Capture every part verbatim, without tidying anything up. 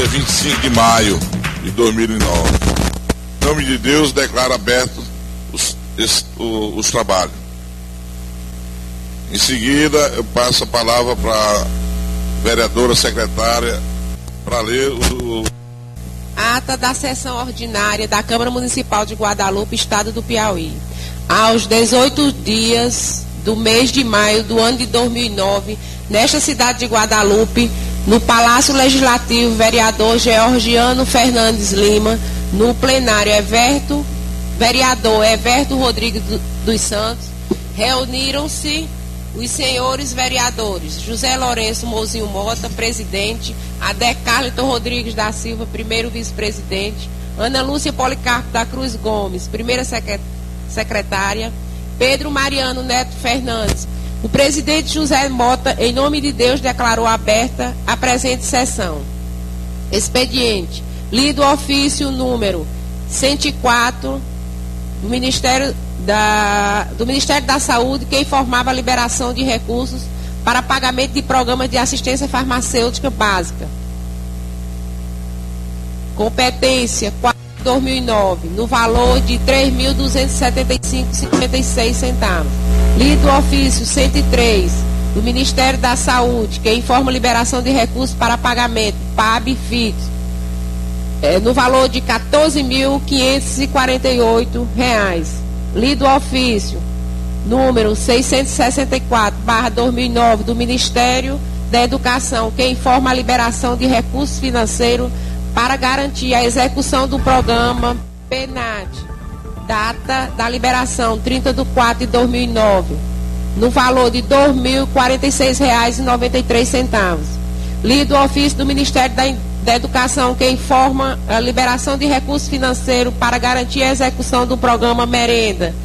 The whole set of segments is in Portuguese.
dia vinte e cinco de maio de dois mil e nove. Em nome de Deus, declaro abertos os, os, os trabalhos. Em seguida, eu passo a palavra para a vereadora secretária para ler o... Ata da sessão ordinária da Câmara Municipal de Guadalupe, Estado do Piauí. Aos dezoito dias do mês de maio do ano de dois mil e nove, nesta cidade de Guadalupe, no Palácio Legislativo, vereador Georgiano Fernandes Lima, no plenário Everto, vereador Everto Rodrigues dos Santos, reuniram-se os senhores vereadores José Lourenço Mozinho Mota, presidente, Adé Carlton Rodrigues da Silva, primeiro vice-presidente, Ana Lúcia Policarpo da Cruz Gomes, primeira secretária, Pedro Mariano Neto Fernandes. O presidente José Mota, em nome de Deus, declarou aberta a presente sessão. Expediente. Lido o ofício número cento e quatro do Ministério da, do Ministério da Saúde, que informava a liberação de recursos para pagamento de programas de assistência farmacêutica básica. Competência quatro de dois mil e nove, no valor de três mil duzentos e setenta e cinco reais e cinquenta e seis centavos. Lido o ofício cento e três do Ministério da Saúde, que informa a liberação de recursos para pagamento P A B fixo, é, no valor de quatorze mil quinhentos e quarenta e oito reais. Lido o ofício número seiscentos e sessenta e quatro barra dois mil e nove do Ministério da Educação, que informa a liberação de recursos financeiros para garantir a execução do programa PENAT. Data da liberação trinta de quatro de dois mil e nove, no valor de dois mil e quarenta e seis reais e noventa e três centavos. Lido o ofício do Ministério da, da Educação, que informa a liberação de recursos financeiros para garantir a execução do programa Merenda.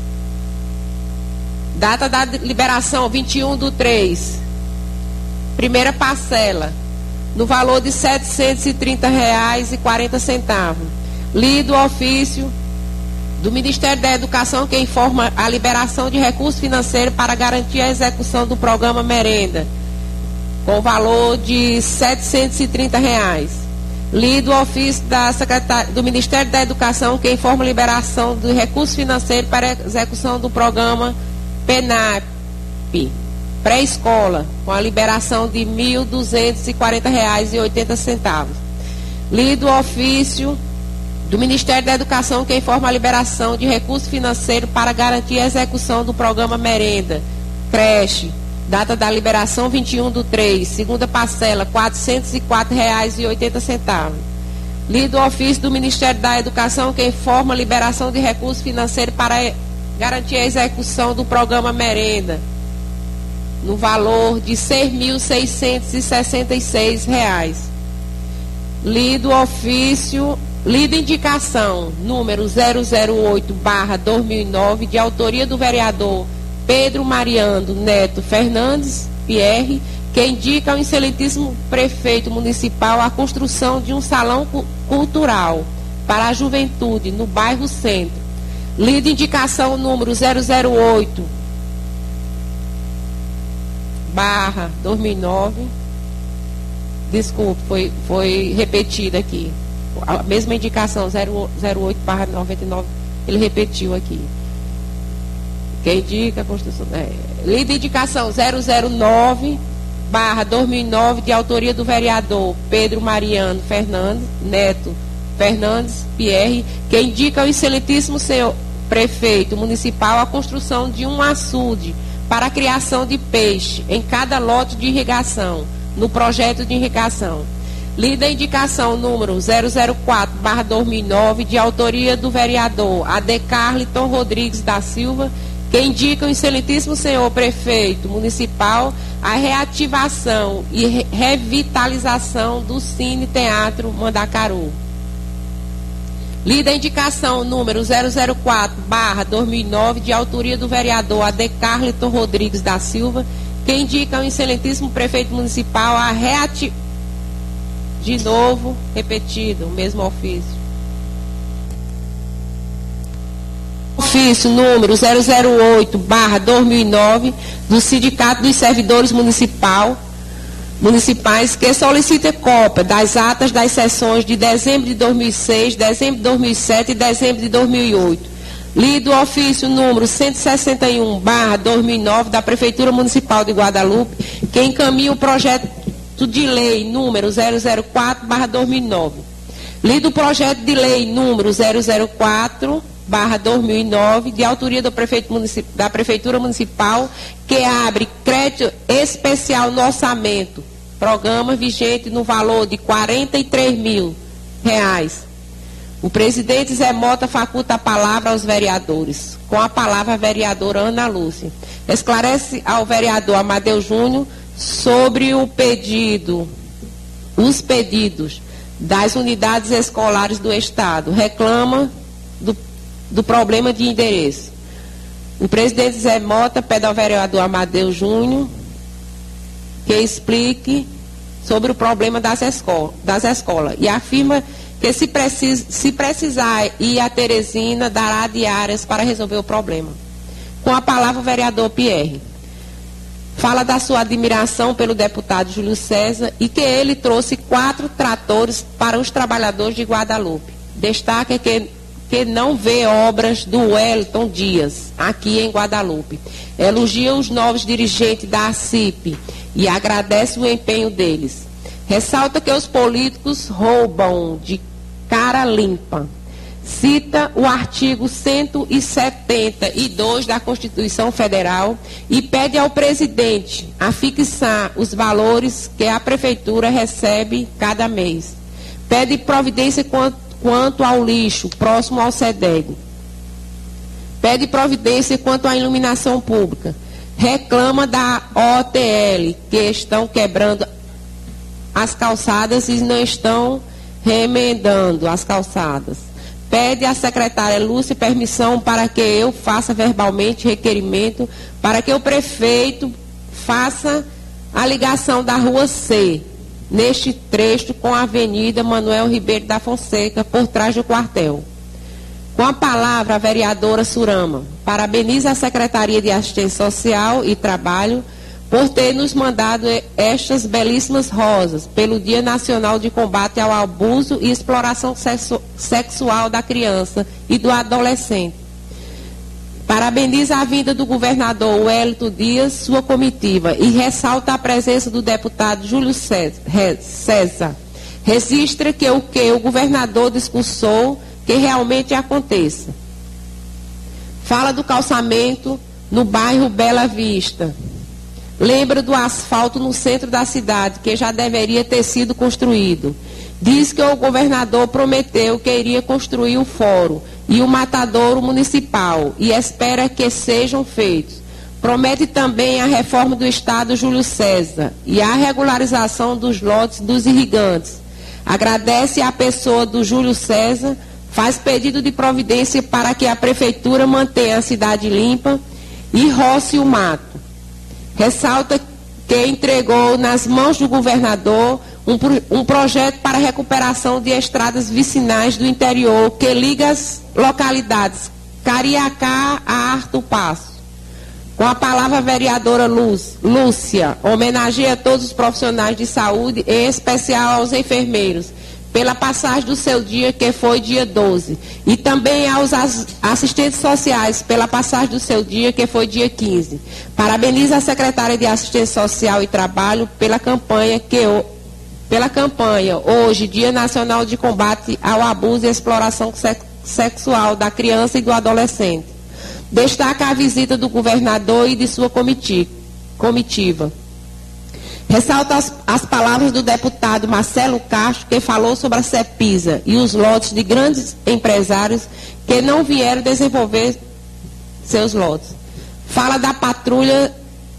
Data da liberação vinte e um do três, primeira parcela, no valor de setecentos e trinta reais e quarenta centavos. Lido o ofício do Ministério da Educação, que informa a liberação de recursos financeiros para garantir a execução do programa Merenda, com valor de setecentos e trinta reais. Lido o ofício da Secretaria, do Ministério da Educação, que informa a liberação de recursos financeiros para a execução do programa PENAP, pré-escola, com a liberação de mil duzentos e quarenta reais e oitenta centavos. Lido o ofício do Ministério da Educação, que informa a liberação de recursos financeiros para garantir a execução do programa Merenda, creche, data da liberação vinte e um do três, segunda parcela, quatrocentos e quatro reais e oitenta centavos. Lido o ofício do Ministério da Educação, que informa a liberação de recursos financeiros para garantir a execução do programa Merenda, no valor de seis mil seiscentos e sessenta e seis reais. Lido o ofício, lido indicação número zero zero oito barra dois mil e nove, de autoria do vereador Pedro Mariano Neto Fernandes Pierre, que indica ao excelentíssimo prefeito municipal a construção de um salão cultural para a juventude no bairro Centro. Lido indicação número zero zero oito barra dois mil e nove, desculpe, foi, foi repetida aqui, a mesma indicação zero zero oito barra noventa e nove, ele repetiu aqui. Quem indica a construção, é, lido indicação zero zero nove barra dois mil e nove, de autoria do vereador Pedro Mariano Fernandes Neto Fernandes Pierre, que indica ao excelentíssimo senhor prefeito municipal a construção de um açude para a criação de peixe em cada lote de irrigação, no projeto de irrigação. Lida a indicação número zero zero quatro barra dois mil e nove, de autoria do vereador Adé Carlton Rodrigues da Silva, que indica o excelentíssimo senhor prefeito municipal a reativação e revitalização do Cine Teatro Mandacaru. Lida a indicação número zero zero quatro barra dois mil e nove, de autoria do vereador Adé Carlton Rodrigues da Silva, que indica ao excelentíssimo prefeito municipal a reativação, de novo, repetido, o mesmo ofício. Ofício número zero zero oito barra dois mil e nove, do Sindicato dos Servidores Municipal, municipais que solicita cópia das atas das sessões de dezembro de dois mil e seis, dezembro de dois mil e sete e dezembro de dois mil e oito. Lido o ofício número cento e sessenta e um barra dois mil e nove da Prefeitura Municipal de Guadalupe, que encaminha o projeto de lei número zero zero quatro barra dois mil e nove. Lido o projeto de lei número zero zero quatro barra dois mil e nove, de autoria do prefeito da Prefeitura Municipal, que abre crédito especial no orçamento, programa vigente no valor de quarenta e três mil reais. O presidente Zé Mota faculta a palavra aos vereadores. Com a palavra a vereadora Ana Lúcia. Esclarece ao vereador Amadeu Júnior sobre o pedido, os pedidos das unidades escolares do Estado. Reclama do, do problema de endereço. O presidente Zé Mota pede ao vereador Amadeu Júnior que explique sobre o problema das, escola, das escolas e afirma que se, precis, se precisar ir a Teresina, dará diárias para resolver o problema. Com a palavra o vereador Pierre. Fala da sua admiração pelo deputado Júlio César e que ele trouxe quatro tratores para os trabalhadores de Guadalupe. Destaca que, que não vê obras do Wellington Dias aqui em Guadalupe. Elogia os novos dirigentes da A C I P e agradece o empenho deles. Ressalta que os políticos roubam de cara limpa. Cita o artigo cento e setenta e dois da Constituição Federal e pede ao presidente a fixar os valores que a Prefeitura recebe cada mês. Pede providência quanto, quanto ao lixo próximo ao SEDEG. Pede providência quanto à iluminação pública. Reclama da O T L, que estão quebrando as calçadas e não estão remendando as calçadas. Pede à secretária Lúcia permissão para que eu faça verbalmente requerimento para que o prefeito faça a ligação da rua C, neste trecho com a Avenida Manuel Ribeiro da Fonseca, por trás do quartel. Com a palavra, a vereadora Surama parabeniza a Secretaria de Assistência Social e Trabalho por ter nos mandado estas belíssimas rosas pelo Dia Nacional de Combate ao Abuso e Exploração Sexu- Sexual da Criança e do Adolescente. Parabeniza a vinda do governador Wellington Dias, sua comitiva, e ressalta a presença do deputado Júlio César. Registra que o que o governador discursou que realmente aconteça. Fala do calçamento no bairro Bela Vista. Lembra do asfalto no centro da cidade, que já deveria ter sido construído. Diz que o governador prometeu que iria construir o fórum e o matadouro municipal e espera que sejam feitos. Promete também a reforma do Estado Júlio César e a regularização dos lotes dos irrigantes. Agradece à pessoa do Júlio César, faz pedido de providência para que a Prefeitura mantenha a cidade limpa e roce o mato. Ressalta que entregou nas mãos do governador um, um projeto para a recuperação de estradas vicinais do interior que liga as localidades Cariacá a Arthur Passo. Com a palavra a vereadora Luz, Lúcia, homenageia todos os profissionais de saúde, em especial aos enfermeiros, pela passagem do seu dia, que foi dia doze, e também aos assistentes sociais, pela passagem do seu dia, que foi dia quinze. Parabeniza a secretária de Assistência Social e Trabalho pela campanha, que, pela campanha hoje, Dia Nacional de Combate ao Abuso e Exploração Sexual da Criança e do Adolescente. Destaca a visita do governador e de sua comitiva. Ressalta as, as palavras do deputado Marcelo Castro, que falou sobre a CEPISA e os lotes de grandes empresários que não vieram desenvolver seus lotes. Fala da patrulha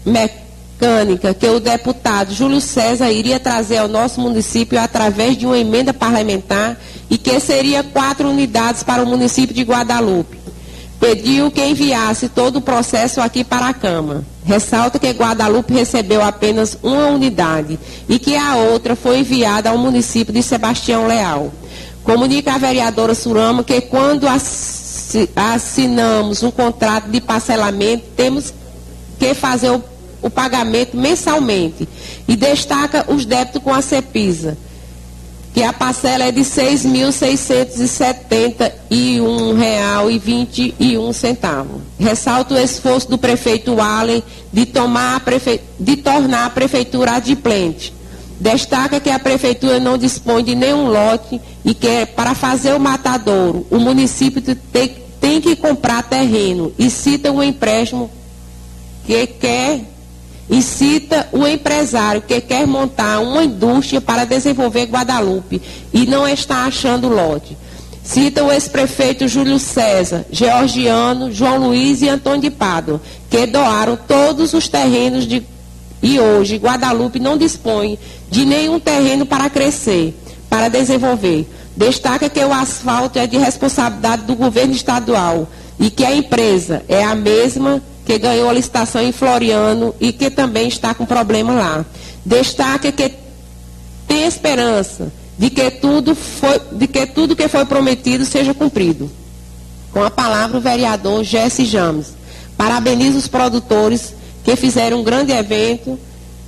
mecânica que o deputado Júlio César iria trazer ao nosso município através de uma emenda parlamentar e que seria quatro unidades para o município de Guadalupe. Pediu que enviasse todo o processo aqui para a Câmara. Ressalta que Guadalupe recebeu apenas uma unidade e que a outra foi enviada ao município de Sebastião Leal. Comunica a vereadora Surama que quando assinamos um contrato de parcelamento, temos que fazer o o pagamento mensalmente e destaca os débitos com a CEPISA, que a parcela é de seis mil seiscentos e setenta e um reais e vinte e um centavos. Ressalta o esforço do prefeito Allen de, tomar a prefe... de tornar a prefeitura adimplente. Destaca que a prefeitura não dispõe de nenhum lote e que, para fazer o matadouro, o município tem, tem que comprar terreno e cita o empréstimo que quer e cita o empresário que quer montar uma indústria para desenvolver Guadalupe e não está achando lote. Cita o ex-prefeito Júlio César, Georgiano, João Luiz e Antônio de Pádua, que doaram todos os terrenos de e hoje Guadalupe não dispõe de nenhum terreno para crescer, para desenvolver. Destaca que o asfalto é de responsabilidade do governo estadual e que a empresa é a mesma que ganhou a licitação em Floriano e que também está com problema lá. Destaca que tem esperança de que tudo, foi, de que tudo que foi prometido seja cumprido. Com a palavra o vereador Jesse James. Parabeniza os produtores que fizeram um grande evento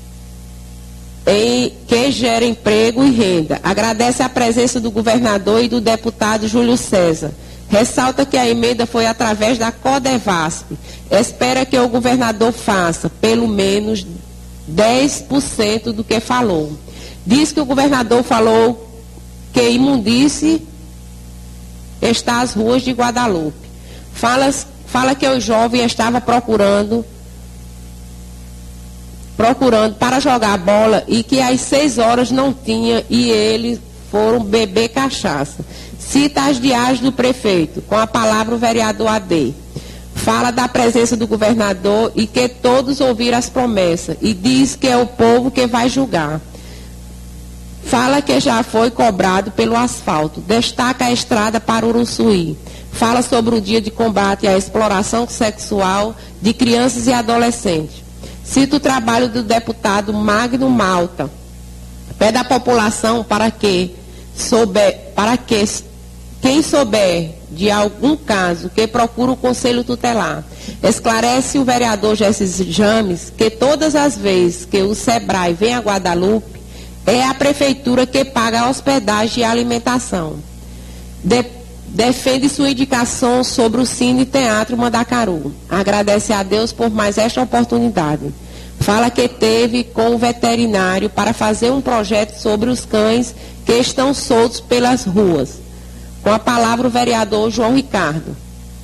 em, que gera emprego e renda. Agradece a presença do governador e do deputado Júlio César. Ressalta que a emenda foi através da Codevasp. Espera que o governador faça pelo menos dez por cento do que falou. Diz que o governador falou que imundície está às ruas de Guadalupe. Fala, fala que o jovem estava procurando procurando para jogar bola e que às seis horas não tinha e eles foram beber cachaça. Cita as diárias do prefeito, com a palavra o vereador A D. Fala da presença do governador e que todos ouviram as promessas e diz que é o povo que vai julgar. Fala que já foi cobrado pelo asfalto. Destaca a estrada para Uruçuí. Fala sobre o dia de combate à exploração sexual de crianças e adolescentes. Cita o trabalho do deputado Magno Malta. Pede à população para que souber, para que quem souber de algum caso que procure o Conselho Tutelar. Esclarece o vereador Jesse James que todas as vezes que o SEBRAE vem a Guadalupe, é a prefeitura que paga a hospedagem e a alimentação. De, defende sua indicação sobre o Cine Teatro Mandacaru. Agradece a Deus por mais esta oportunidade. Fala que teve com o veterinário para fazer um projeto sobre os cães que estão soltos pelas ruas. Com a palavra o vereador João Ricardo.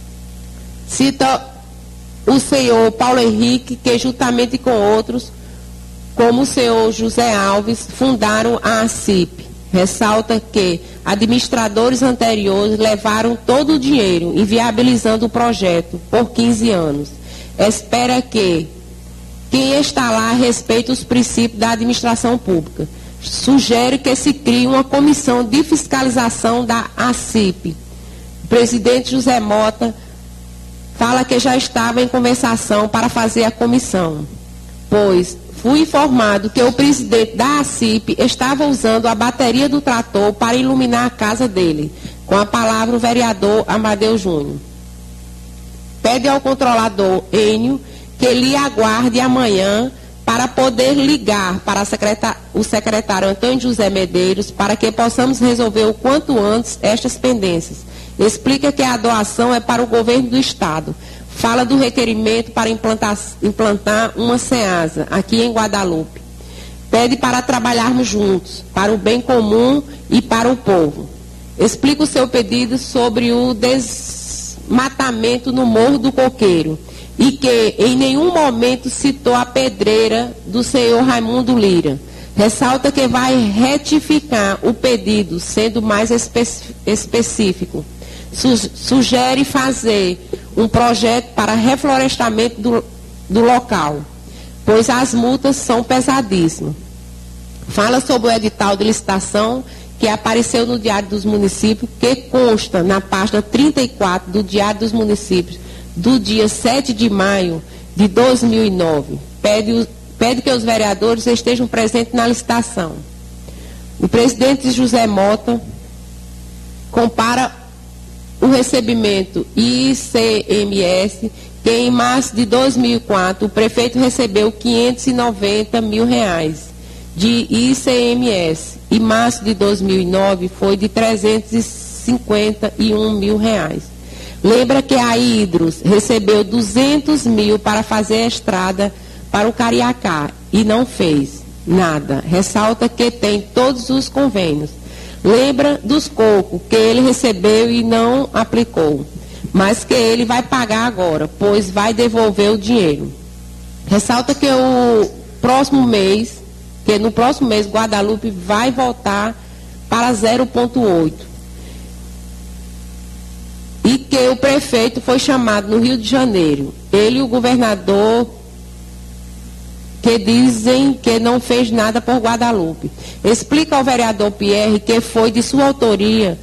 Cita o senhor Paulo Henrique, que juntamente com outros, como o senhor José Alves, fundaram a ACIP. Ressalta que administradores anteriores levaram todo o dinheiro, inviabilizando o projeto por quinze anos. Espera que quem está lá respeite os princípios da administração pública. Sugere que se crie uma comissão de fiscalização da ACIP. O presidente José Mota fala que já estava em conversação para fazer a comissão, pois fui informado que o presidente da ACIP estava usando a bateria do trator para iluminar a casa dele. Com a palavra o vereador Amadeu Júnior. Pede ao controlador Enio que lhe aguarde amanhã para poder ligar para o secretário Antônio José Medeiros para que possamos resolver o quanto antes estas pendências. Explica que a doação é para o governo do estado. Fala do requerimento para implantar, implantar uma SEASA aqui em Guadalupe. Pede para trabalharmos juntos, para o bem comum e para o povo. Explica o seu pedido sobre o desmatamento no Morro do Coqueiro e que em nenhum momento citou a pedreira do senhor Raimundo Lira. Ressalta que vai retificar o pedido, sendo mais espe específico. Sugere fazer um projeto para reflorestamento do, do local, pois as multas são pesadíssimas. Fala sobre o edital de licitação que apareceu no Diário dos Municípios, que consta na página trinta e quatro do Diário dos Municípios, do dia sete de maio de dois mil e nove. Pede, pede que os vereadores estejam presentes na licitação. O presidente José Mota compara o recebimento I C M S que em março de dois mil e quatro o prefeito recebeu quinhentos e noventa mil reais de I C M S e março de dois mil e nove foi de trezentos e cinquenta e um mil reais. Lembra que a Hidros recebeu duzentos mil para fazer a estrada para o Cariacá e não fez nada. Ressalta que tem todos os convênios. Lembra dos cocos que ele recebeu e não aplicou, mas que ele vai pagar agora, pois vai devolver o dinheiro. Ressalta que o próximo mês, que no próximo mês Guadalupe vai voltar para zero vírgula oito. E que o prefeito foi chamado no Rio de Janeiro. Ele e o governador, que dizem que não fez nada por Guadalupe. Explica ao vereador Pierre que foi de sua autoria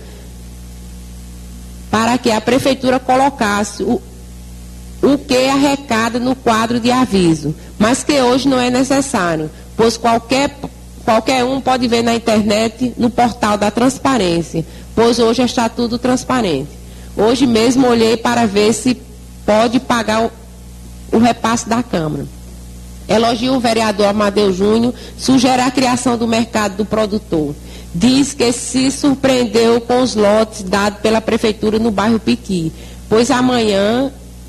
para que a prefeitura colocasse o, o que arrecada no quadro de aviso, mas que hoje não é necessário, pois qualquer, qualquer um pode ver na internet, no portal da transparência, pois hoje está tudo transparente. Hoje mesmo olhei para ver se pode pagar o, o repasse da Câmara. Elogia o vereador Amadeu Júnior, sugere a criação do mercado do produtor. Diz que se surpreendeu com os lotes dados pela prefeitura no bairro Piqui, pois amanhã,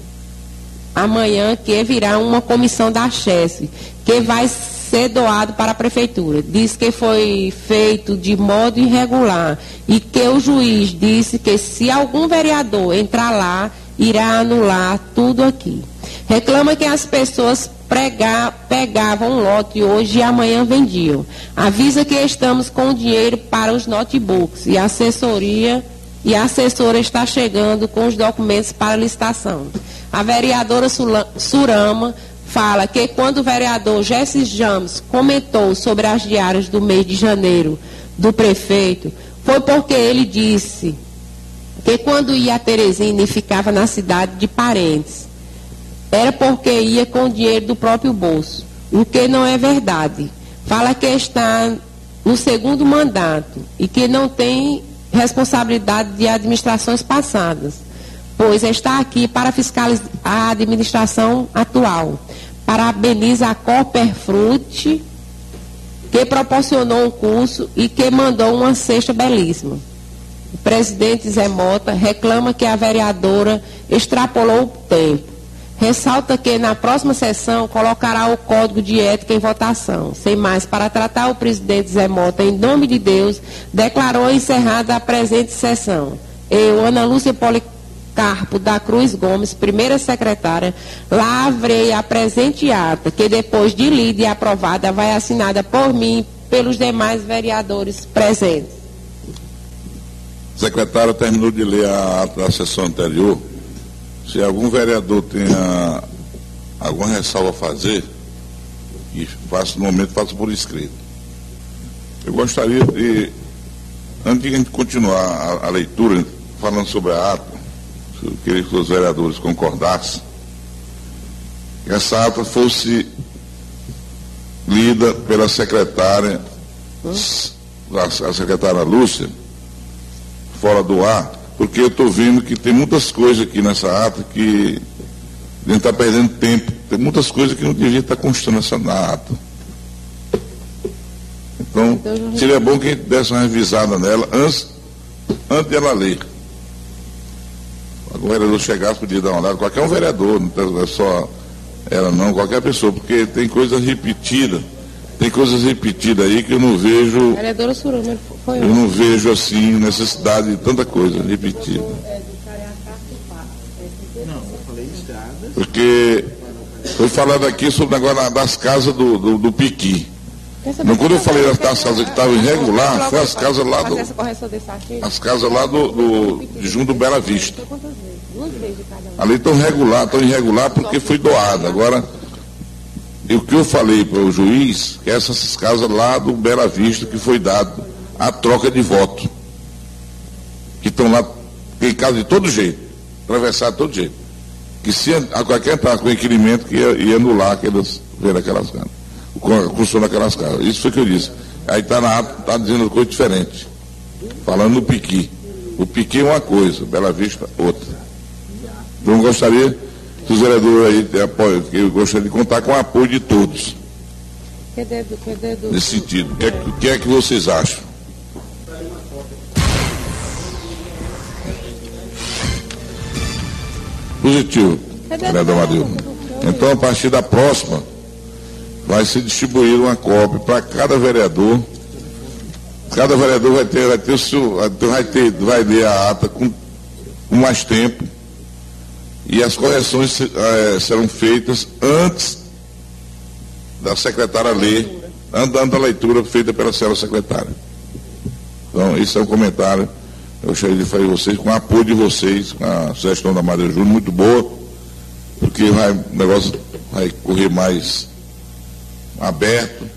amanhã que virá uma comissão da Chesf, que vai ser doado para a prefeitura. Diz que foi feito de modo irregular e que o juiz disse que se algum vereador entrar lá, irá anular tudo aqui. Reclama que as pessoas pregar, pegavam um lote hoje e amanhã vendiam. Avisa que estamos com dinheiro para os notebooks e a assessoria e a assessora está chegando com os documentos para licitação. A vereadora Surama fala que quando o vereador Jesse James comentou sobre as diárias do mês de janeiro do prefeito, foi porque ele disse que quando ia a Teresina e ficava na cidade de parentes, era porque ia com o dinheiro do próprio bolso, o que não é verdade. Fala que está no segundo mandato e que não tem responsabilidade de administrações passadas, pois está aqui para fiscalizar a administração atual. Parabeniza a Copperfruit, que proporcionou um curso e que mandou uma cesta belíssima. O presidente Zé Mota reclama que a vereadora extrapolou o tempo. Ressalta que na próxima sessão colocará o código de ética em votação. Sem mais, para tratar o presidente Zé Mota, em nome de Deus, declarou encerrada a presente sessão. Eu, Ana Lúcia Policarpo da Cruz Gomes, primeira secretária, lavrei a presente ata, que depois de lida e aprovada, vai assinada por mim e pelos demais vereadores presentes. Secretária terminou de ler a ata da sessão anterior. Se algum vereador tenha alguma ressalva a fazer, e faça no momento, faça por escrito. Eu gostaria de, antes de a gente continuar a, a leitura, falando sobre a ata, eu queria que os vereadores concordassem, que essa ata fosse lida pela secretária, a secretária Lúcia, fora do ar, porque eu estou vendo que tem muitas coisas aqui nessa ata que a gente está perdendo tempo. Tem muitas coisas que não devia estar constando nessa na ata. Então, seria bom que a gente desse uma revisada nela antes, antes de ela ler. Quando o vereador chegasse, podia dar uma olhada. Qualquer um vereador, não é só ela não, qualquer pessoa, porque tem coisas repetidas. Tem coisas repetidas aí que eu não vejo. Vereadora Surama, foi eu não vejo assim necessidade de tanta coisa repetida. Porque foi falado aqui sobre agora das casas do, do, do Piqui. Não, quando eu falei das casas que estavam irregulares, foi as casas lá do. As casas lá do, do de junto do Bela Vista. Ali estão regular, estão irregular porque foi doada. Agora. E o que eu falei para o juiz, que essas casas lá do Bela Vista, que foi dado a troca de voto, que estão lá, tem casa de todo jeito, atravessar de todo jeito, que se a qualquer entrar com requerimento que ia, ia anular aquelas, ver aquelas casas, a construção daquelas casas. Isso foi o que eu disse. Aí está na ata, está dizendo coisa diferente, falando no Piqui. O Piqui é uma coisa, Bela Vista outra. Então eu gostaria os vereadores aí têm apoio, que eu gostaria de contar com o apoio de todos. Cadê do, cadê do, nesse sentido. O que, é, que é que vocês acham? Positivo, vereador Amadeu. Então, a partir da próxima, vai ser distribuída uma cópia para cada vereador. Cada vereador vai ter, vai ter o seu, vai ter, vai ler a ata com, com mais tempo. E as correções é, serão feitas antes da secretária ler, antes da leitura feita pela senhora secretária. Então, esse é um comentário. Eu gostaria de fazer vocês, com o apoio de vocês, com a sugestão da Maria Júnior, muito boa, porque vai, o negócio vai correr mais aberto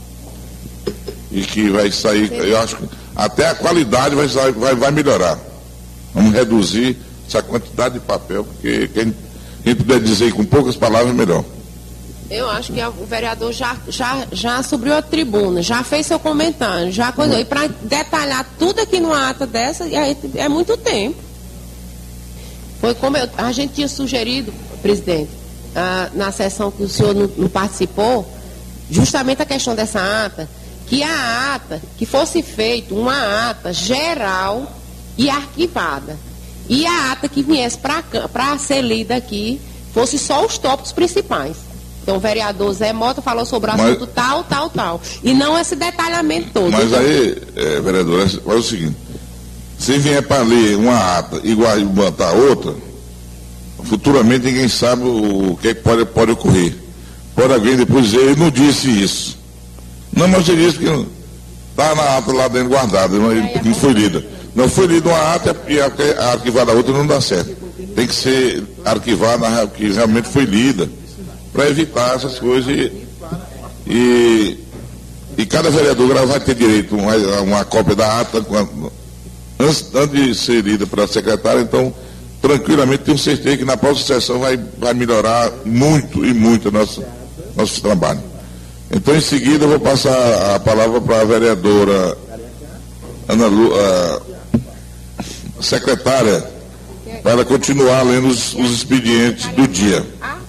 e que vai sair, eu acho que até a qualidade vai, vai, vai melhorar. Vamos reduzir essa quantidade de papel, porque quem, quem puder dizer com poucas palavras, melhor. Eu acho que o vereador já, já, já subiu a tribuna, já fez seu comentário, já coisou. E para detalhar tudo aqui numa ata dessa, é, é muito tempo. Foi como eu, a gente tinha sugerido, presidente, ah, na sessão que o senhor não, não participou, justamente a questão dessa ata, que a ata, que fosse feita uma ata geral e arquivada. E a ata que viesse para ser lida aqui, fosse só os tópicos principais. Então, o vereador Zé Mota falou sobre o assunto mas, tal, tal, tal. E não esse detalhamento todo. Mas então, aí, é, vereador, é o seguinte: se vier para ler uma ata igual e botar outra, futuramente ninguém sabe o que, é que pode, pode ocorrer. Pode alguém depois dizer, ele não disse isso. Não, mas ele disse que está na ata lá dentro guardada, não, é, não foi lida. Não foi lida uma ata e a, a arquivada a outra não dá certo. Tem que ser arquivada a que realmente foi lida, para evitar essas coisas e, e, e cada vereador vai ter direito a uma, uma cópia da ata antes, antes de ser lida pela secretária. Então, tranquilamente, tenho certeza que na próxima sessão vai, vai melhorar muito e muito o nosso, nosso trabalho. Então, em seguida, eu vou passar a palavra para a vereadora Ana Lu, a secretária, para ela continuar lendo os, os expedientes do dia.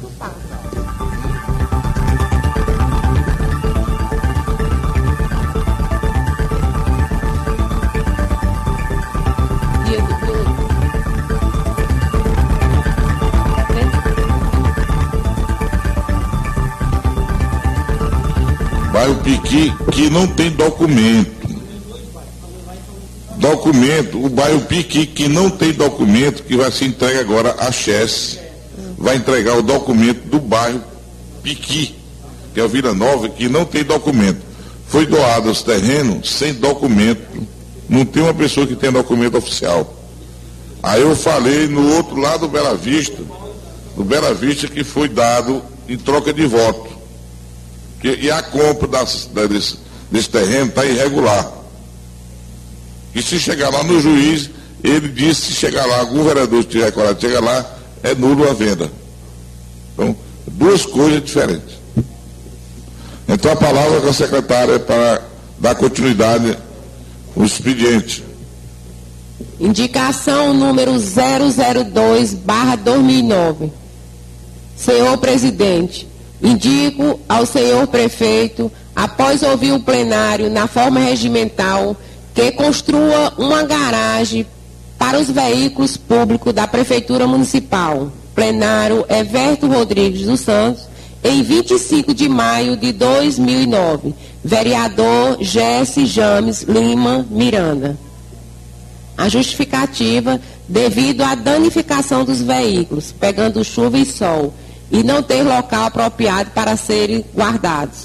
Bairro Piqui, que não tem documento. Documento, o bairro Piqui, que não tem documento, que vai se entregar agora à Chess, vai entregar o documento do bairro Piqui, que é o Vila Nova, que não tem documento. Foi doado os terrenos sem documento, não tem uma pessoa que tem documento oficial. Aí eu falei no outro lado do Bela Vista, do Bela Vista, que foi dado em troca de voto. Que, e a compra das, desse, desse terreno está irregular. E se chegar lá no juiz, ele disse, se chegar lá, algum vereador tiver coragem de chegar lá, é nulo a venda. Então, duas coisas diferentes. Então, a palavra com a secretária é para dar continuidade ao expediente. Indicação número zero zero dois barra dois mil e nove. Senhor presidente, indico ao senhor prefeito, após ouvir o plenário na forma regimental, que construa uma garagem para os veículos públicos da Prefeitura Municipal. Plenário Everto Rodrigues dos Santos, em vinte e cinco de maio de dois mil e nove. Vereador Jesse James Lima Miranda. A justificativa, devido à danificação dos veículos, pegando chuva e sol, e não ter local apropriado para serem guardados.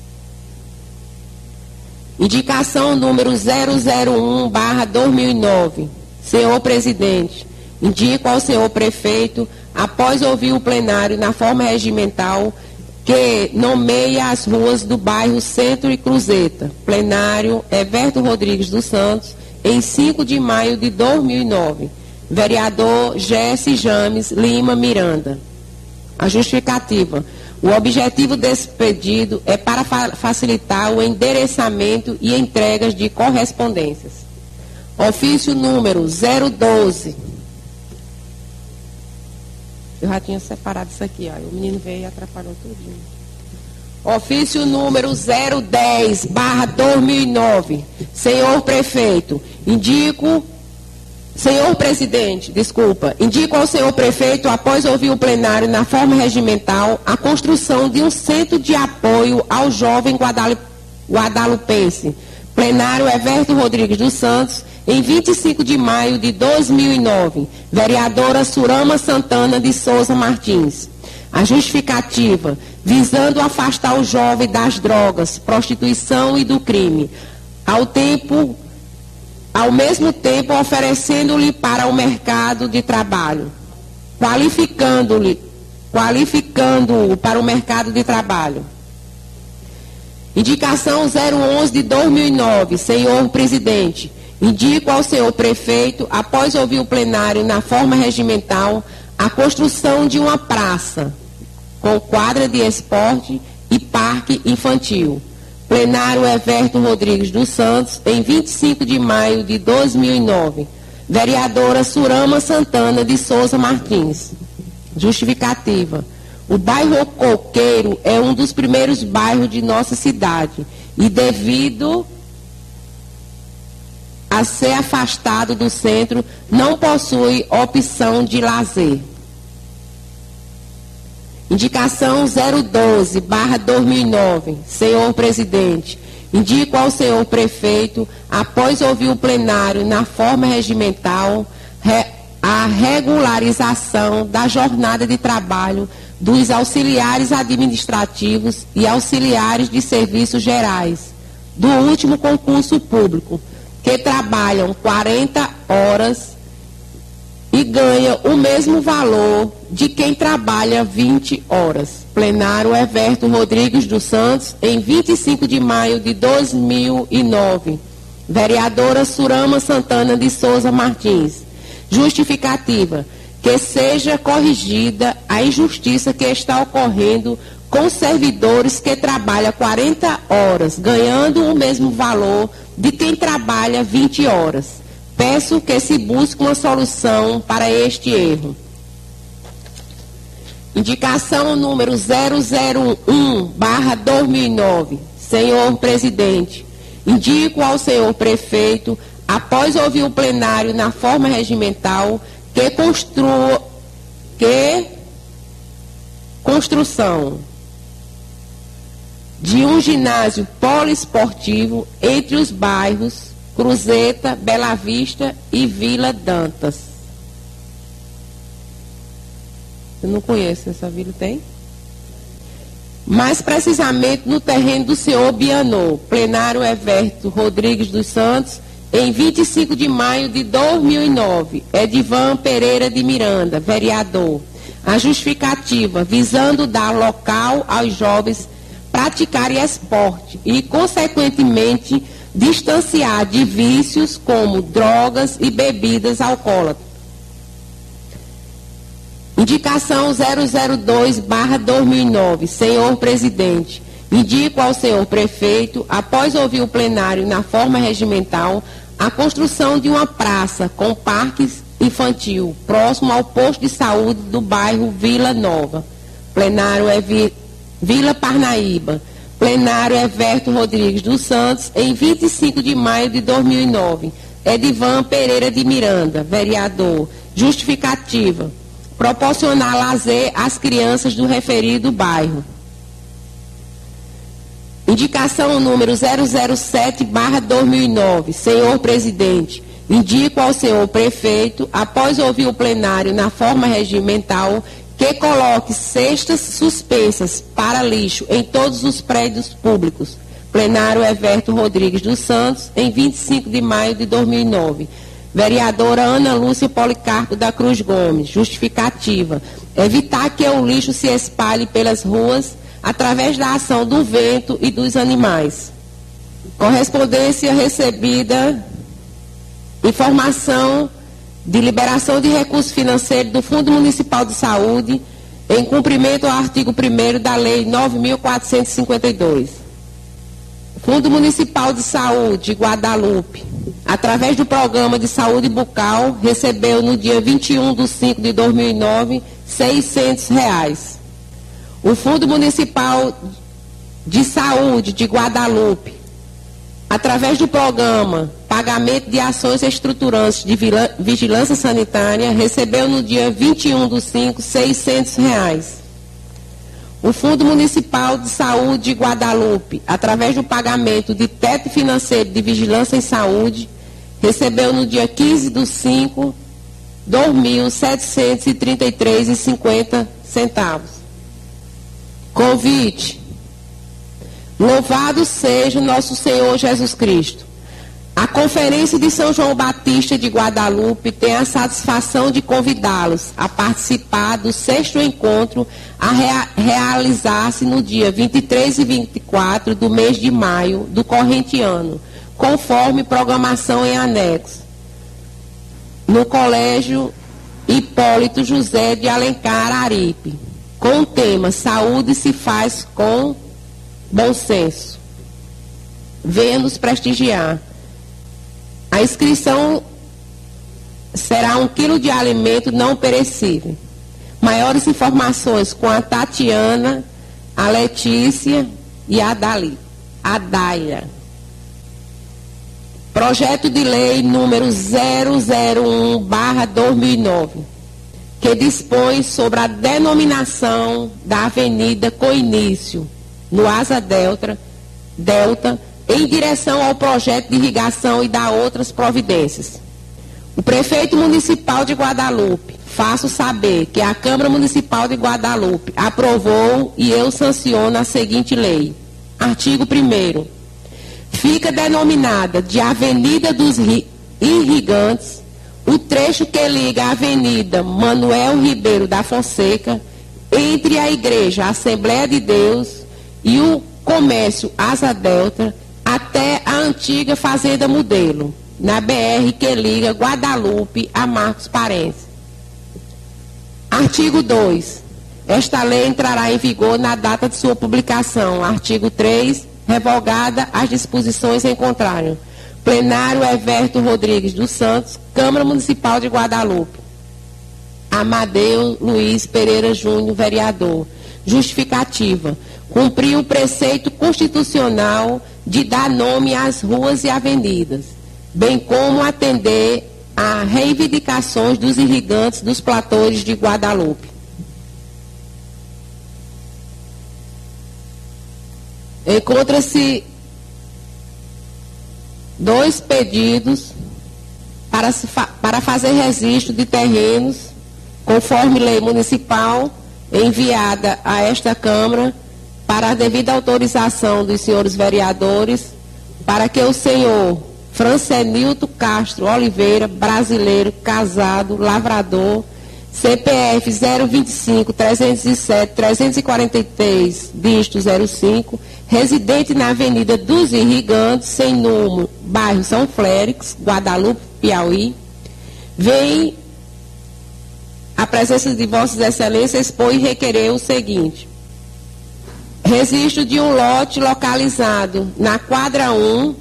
Indicação número zero zero um barra dois mil e nove. Senhor presidente, indico ao senhor prefeito, após ouvir o plenário na forma regimental, que nomeia as ruas do bairro Centro e Cruzeta. Plenário Everto Rodrigues dos Santos, em cinco de maio de dois mil e nove. Vereador Jesse James Lima Miranda. A justificativa. O objetivo desse pedido é para fa facilitar o endereçamento e entregas de correspondências. Ofício número zero doze. Eu já tinha separado isso aqui, ó. O menino veio e atrapalhou tudinho. Ofício número zero dez, barra dois mil e nove. Senhor Prefeito, indico... Senhor Presidente, desculpa, indico ao senhor Prefeito, após ouvir o plenário na forma regimental, a construção de um centro de apoio ao jovem guadalupense. Plenário Everto Rodrigues dos Santos, em vinte e cinco de maio de dois mil e nove. Vereadora Surama Santana de Souza Martins. A justificativa, visando afastar o jovem das drogas, prostituição e do crime, ao tempo... ao mesmo tempo oferecendo-lhe para o mercado de trabalho, qualificando-lhe, qualificando-o para o mercado de trabalho. Indicação zero onze de dois mil e nove, senhor Presidente, indico ao senhor Prefeito, após ouvir o plenário na forma regimental, a construção de uma praça com quadra de esporte e parque infantil. Plenário Everto Rodrigues dos Santos, em vinte e cinco de maio de dois mil e nove. Vereadora Surama Santana de Souza Martins. Justificativa. O bairro Coqueiro é um dos primeiros bairros de nossa cidade e, devido a ser afastado do centro, não possui opção de lazer. Indicação zero doze, barra dois mil e nove. Senhor Presidente, indico ao senhor Prefeito, após ouvir o plenário na forma regimental, re, a regularização da jornada de trabalho dos auxiliares administrativos e auxiliares de serviços gerais do último concurso público, que trabalham quarenta horas e ganha o mesmo valor de quem trabalha vinte horas. Plenário Everto Rodrigues dos Santos, em vinte e cinco de maio de dois mil e nove. Vereadora Surama Santana de Souza Martins. Justificativa. Que seja corrigida a injustiça que está ocorrendo com servidores que trabalham quarenta horas, ganhando o mesmo valor de quem trabalha vinte horas. Peço que se busque uma solução para este erro. Indicação número zero zero um, barra dois mil e nove. Senhor Presidente, indico ao senhor Prefeito, após ouvir o plenário na forma regimental, que construa, que construção de um ginásio poliesportivo entre os bairros Cruzeta, Bela Vista e Vila Dantas. Eu não conheço essa vila, tem? Mais precisamente no terreno do senhor Bianô. Plenário Everto Rodrigues dos Santos, em vinte e cinco de maio de dois mil e nove. Edivan Pereira de Miranda, vereador. A justificativa, visando dar local aos jovens praticarem esporte e, consequentemente, distanciar de vícios como drogas e bebidas alcoólatras. Indicação zero zero dois, barra dois mil e nove. Senhor Presidente, indico ao senhor Prefeito, após ouvir o plenário na forma regimental, a construção de uma praça com parques infantil, próximo ao posto de saúde do bairro Vila Nova. Plenário é Vi... Vila Parnaíba. Plenário Everto Rodrigues dos Santos, em vinte e cinco de maio de dois mil e nove. Edivan Pereira de Miranda, vereador. Justificativa. Proporcionar lazer às crianças do referido bairro. Indicação número zero zero sete, barra dois mil e nove. Senhor Presidente, indico ao senhor Prefeito, após ouvir o plenário na forma regimental, que coloque cestas suspensas para lixo em todos os prédios públicos. Plenário Everto Rodrigues dos Santos, em vinte e cinco de maio de dois mil e nove. Vereadora Ana Lúcia Policarpo da Cruz Gomes. Justificativa. Evitar que o lixo se espalhe pelas ruas através da ação do vento e dos animais. Correspondência recebida. Informação de liberação de recursos financeiros do Fundo Municipal de Saúde, em cumprimento ao artigo primeiro da Lei nove mil quatrocentos e cinquenta e dois. Fundo Municipal de Saúde, Guadalupe. através do Programa de Saúde Bucal, recebeu no dia vinte e um de cinco de dois mil e nove, seiscentos reais. O Fundo Municipal de Saúde de Guadalupe, através do Programa Pagamento de Ações Estruturantes de Vigilância Sanitária, recebeu no dia vinte e um de cinco, seiscentos reais. O Fundo Municipal de Saúde de Guadalupe, através do pagamento de teto financeiro de vigilância em saúde, recebeu no dia quinze de cinco, dois mil setecentos e trinta e três reais e cinquenta centavos. Convite. Louvado seja nosso Senhor Jesus Cristo. A Conferência de São João Batista de Guadalupe tem a satisfação de convidá-los a participar do sexto encontro a rea realizar-se no dia vinte e três e vinte e quatro do mês de maio do corrente ano, conforme programação em anexo, no Colégio Hipólito José de Alencar Aripe, com o tema Saúde se faz com bom senso. Venha nos prestigiar. A inscrição será um quilo de alimento não perecível. Maiores informações com a Tatiana, a Letícia e a Dali, a Daia. Projeto de lei número zero zero um barra dois mil e nove, que dispõe sobre a denominação da Avenida Coinício, no Asa Delta, Delta, em direção ao projeto de irrigação e da outras providências. O prefeito municipal de Guadalupe, faço saber que a Câmara Municipal de Guadalupe aprovou e eu sanciono a seguinte lei. Artigo primeiro. Fica denominada de Avenida dos Irrigantes o trecho que liga a Avenida Manuel Ribeiro da Fonseca entre a Igreja Assembleia de Deus e o Comércio Asa Delta até a antiga Fazenda Modelo, na B R que liga Guadalupe a Marcos Parentes. Artigo dois. Esta lei entrará em vigor na data de sua publicação. Artigo três. Revogada as disposições em contrário. Plenário Everto Rodrigues dos Santos, Câmara Municipal de Guadalupe. Amadeu Luiz Pereira Júnior, vereador. Justificativa. Cumpriu o preceito constitucional de dar nome às ruas e avenidas, bem como atender a reivindicações dos irrigantes dos platores de Guadalupe. Encontra-se dois pedidos para, se fa para fazer registro de terrenos, conforme lei municipal, enviada a esta Câmara, para a devida autorização dos senhores vereadores, para que o senhor Francenilto Castro Oliveira, brasileiro, casado, lavrador, C P F zero vinte e cinco, trezentos e sete, trezentos e quarenta e três, dígito zero cinco, residente na Avenida dos Irrigantes, sem número, bairro São Félix, Guadalupe, Piauí, vem a presença de Vossas Excelências expor e requerer o seguinte: registro de um lote localizado na quadra um,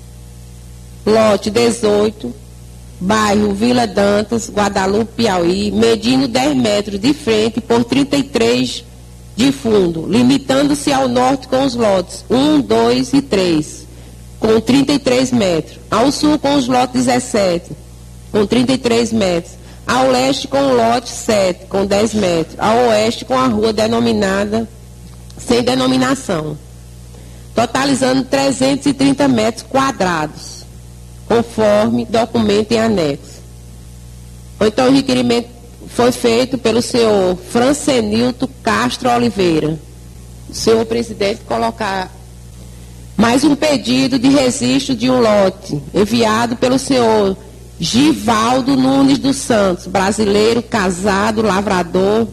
lote dezoito, bairro Vila Dantas, Guadalupe, Piauí, medindo dez metros de frente por trinta e três de fundo, limitando-se ao norte com os lotes um, dois e três, com trinta e três metros, ao sul com os lotes dezessete, com trinta e três metros, ao leste com o lote sete, com dez metros, ao oeste com a rua denominada sem denominação, totalizando trezentos e trinta metros quadrados, conforme documento em anexo. Então, o requerimento foi feito pelo senhor Francenilto Castro Oliveira. O senhor presidente colocar mais um pedido de registro de um lote, enviado pelo senhor Givaldo Nunes dos Santos, brasileiro, casado, lavrador,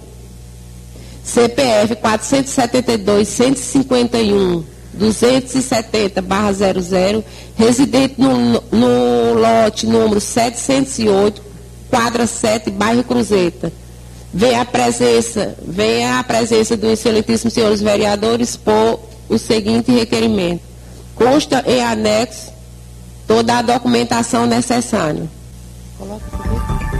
C P F quatrocentos e setenta e dois, cento e cinquenta e um, duzentos e setenta barra zero zero, residente no, no lote número setecentos e oito, quadra sete, bairro Cruzeta. Vem a presença, vem a presença dos excelentíssimos senhores vereadores por o seguinte requerimento. Consta em anexo toda a documentação necessária. Coloca aqui.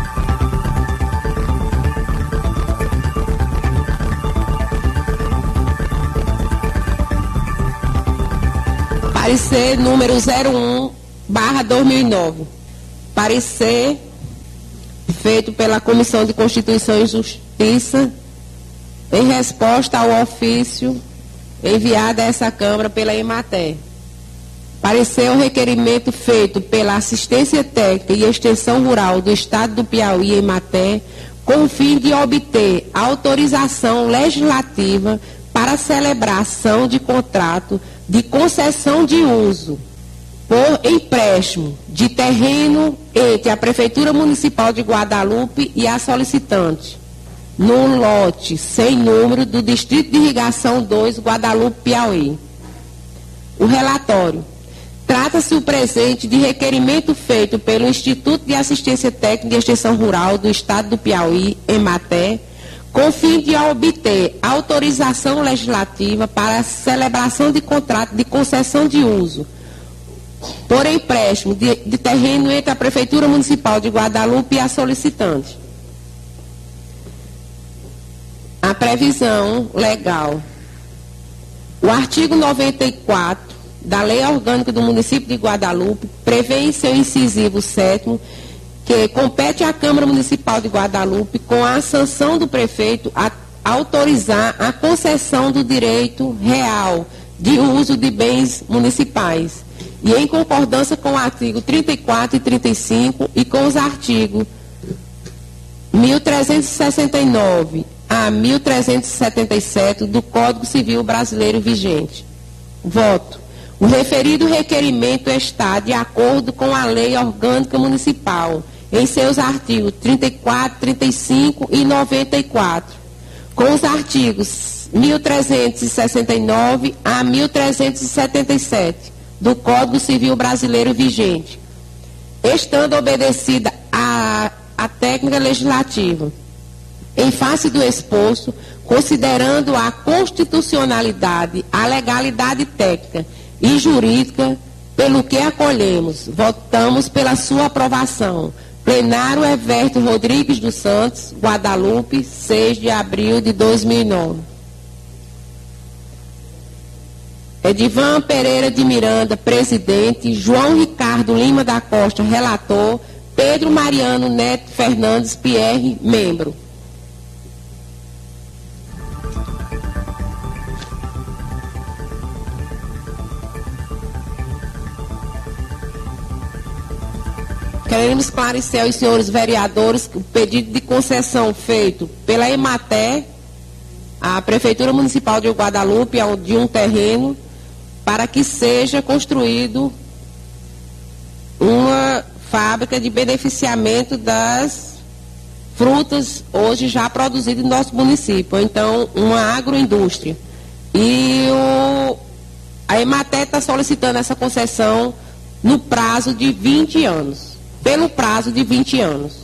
Parecer número zero um barra dois mil e nove. Parecer feito pela Comissão de Constituição e Justiça em resposta ao ofício enviado a essa Câmara pela Emater. Parecer o requerimento feito pela Assistência Técnica e Extensão Rural do Estado do Piauí, Emater, com o fim de obter autorização legislativa para a celebração de contrato de concessão de uso por empréstimo de terreno entre a Prefeitura Municipal de Guadalupe e a solicitante, no lote sem número do Distrito de Irrigação dois, Guadalupe, Piauí. O relatório. Trata-se o presente de requerimento feito pelo Instituto de Assistência Técnica e Extensão Rural do Estado do Piauí, Emater, com o fim de obter autorização legislativa para a celebração de contrato de concessão de uso por empréstimo de, de terreno entre a Prefeitura Municipal de Guadalupe e a solicitante. A previsão legal. O artigo noventa e quatro da Lei Orgânica do Município de Guadalupe prevê em seu incisivo sétimo que compete à Câmara Municipal de Guadalupe, com a sanção do prefeito, a autorizar a concessão do direito real de uso de bens municipais. E em concordância com o artigo trinta e quatro e trinta e cinco e com os artigos mil trezentos e sessenta e nove a mil trezentos e setenta e sete do Código Civil Brasileiro vigente. Voto. O referido requerimento está de acordo com a Lei Orgânica Municipal, em seus artigos trinta e quatro, trinta e cinco e noventa e quatro, com os artigos mil trezentos e sessenta e nove a mil trezentos e setenta e sete do Código Civil Brasileiro vigente, estando obedecida a, a técnica legislativa. Em face do exposto, considerando a constitucionalidade, a legalidade técnica e jurídica, pelo que acolhemos, votamos pela sua aprovação. Plenário Everto Rodrigues dos Santos, Guadalupe, seis de abril de dois mil e nove. Edivan Pereira de Miranda, presidente. João Ricardo Lima da Costa, relator. Pedro Mariano Neto Fernandes Pierre, membro. Queremos esclarecer aos senhores vereadores o pedido de concessão feito pela Emater, a Prefeitura Municipal de Guadalupe, de um terreno, para que seja construído uma fábrica de beneficiamento das frutas hoje já produzidas no nosso município, então uma agroindústria. E o, a Emater está solicitando essa concessão no prazo de vinte anos, pelo prazo de vinte anos.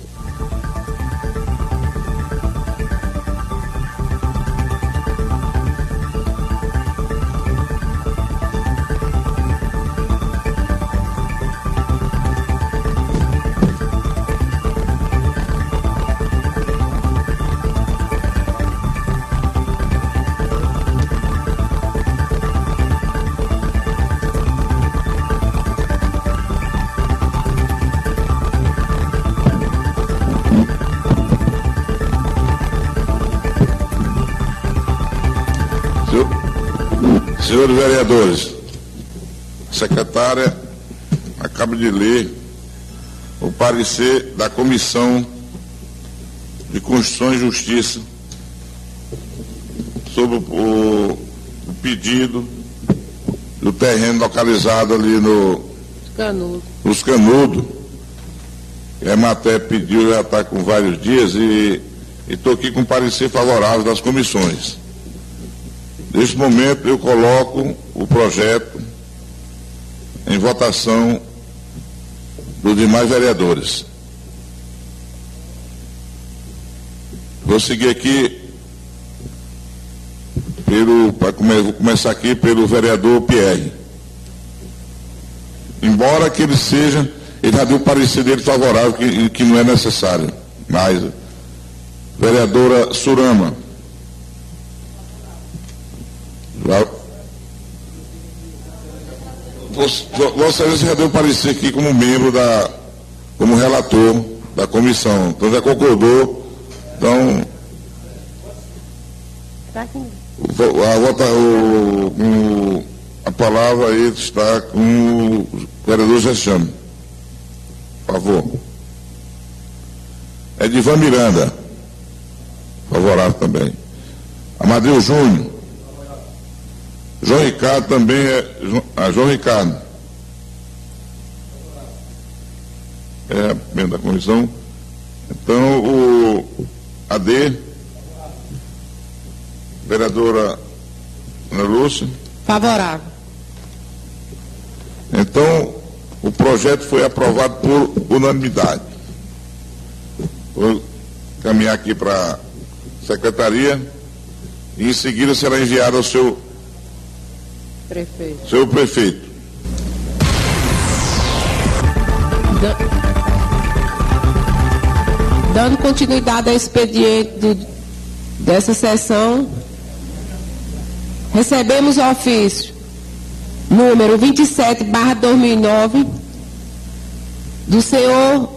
Senhores vereadores, a secretária acaba de ler o parecer da Comissão de Constituição e Justiça sobre o, o pedido do terreno localizado ali no Canudo. nos Canudos. A Emater pediu, já está com vários dias, e estou aqui com parecer favorável das comissões. Neste momento eu coloco o projeto em votação dos demais vereadores. Vou seguir aqui pelo, para come, vou começar aqui pelo vereador Pierre. embora que ele seja, ele já deu o parecer dele favorável, que, que não é necessário. Mas, vereadora Surama. Já, Vossa Excelência já deu o parecer aqui como membro da, como relator da comissão. Então já concordou. Então, a, vota, o, o, a palavra aí está com o vereador Gessame. Por favor. Edivan Miranda. Favorável também. Amadeu Júnior. João Ricardo também é. Ah, João Ricardo. É membro da comissão. Então, o A D. Vereadora Ana Lúcia. Favorável. Então, o projeto foi aprovado por unanimidade. Vou caminhar aqui para a secretaria e em seguida será enviado ao seu prefeito. Seu prefeito. Dando continuidade ao expediente do, dessa sessão, recebemos o ofício número vinte e sete barra dois mil e nove do senhor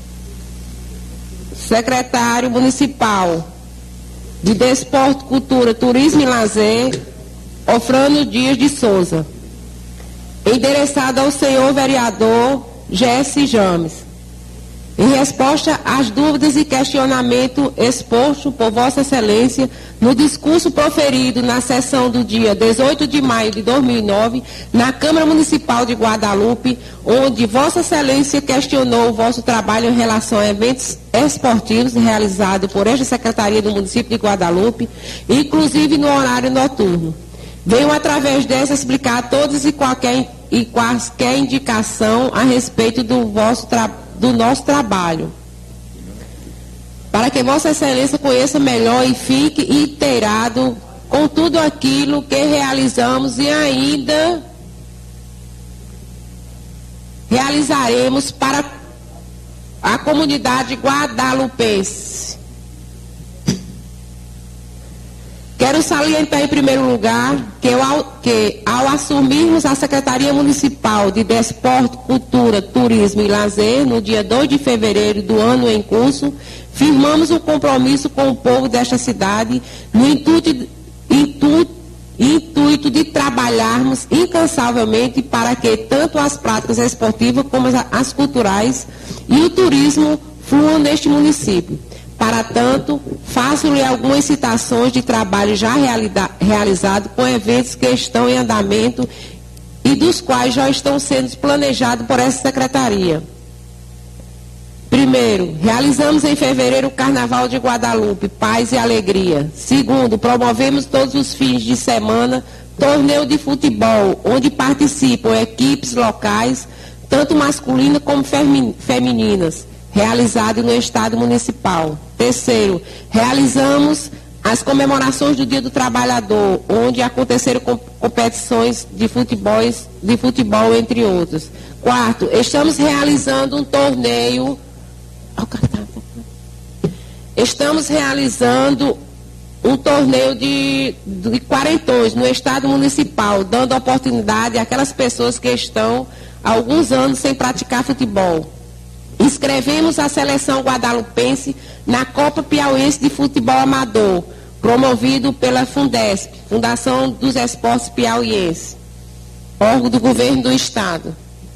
secretário municipal de Desporto, Cultura, Turismo e Lazer, Ofrânio Dias de Souza, endereçado ao senhor vereador Jesse James, em resposta às dúvidas e questionamento exposto por Vossa Excelência no discurso proferido na sessão do dia dezoito de maio de dois mil e nove, na Câmara Municipal de Guadalupe, onde Vossa Excelência questionou o vosso trabalho em relação a eventos esportivos realizados por esta Secretaria do município de Guadalupe, inclusive no horário noturno. Venho, através dessa, explicar todas e qualquer e quaisquer indicação a respeito do, vosso do nosso trabalho, para que Vossa Excelência conheça melhor e fique inteirado com tudo aquilo que realizamos e ainda realizaremos para a comunidade guadalupense. Quero salientar, em primeiro lugar, que, eu, que ao assumirmos a Secretaria Municipal de Desporto, Cultura, Turismo e Lazer, no dia dois de fevereiro do ano em curso, firmamos um compromisso com o povo desta cidade no intuito, intuito, intuito de trabalharmos incansavelmente para que tanto as práticas esportivas como as culturais e o turismo fluam neste município. Para tanto, faço-lhe algumas citações de trabalho já realizado com eventos que estão em andamento e dos quais já estão sendo planejados por essa secretaria. Primeiro, realizamos em fevereiro o Carnaval de Guadalupe, Paz e Alegria. Segundo, promovemos todos os fins de semana torneio de futebol, onde participam equipes locais, tanto masculinas como femininas, realizado no Estado Municipal. Terceiro, realizamos as comemorações do Dia do Trabalhador, onde aconteceram competições de futebol, de futebol, entre outros. Quarto, estamos realizando um torneio... Estamos realizando um torneio de, de quarentões no Estado Municipal, dando oportunidade àquelas pessoas que estão há alguns anos sem praticar futebol. Inscrevemos a seleção guadalupense na Copa Piauiense de Futebol Amador, promovido pela Fundesp, Fundação dos Esportes Piauiense, órgão do governo do Estado.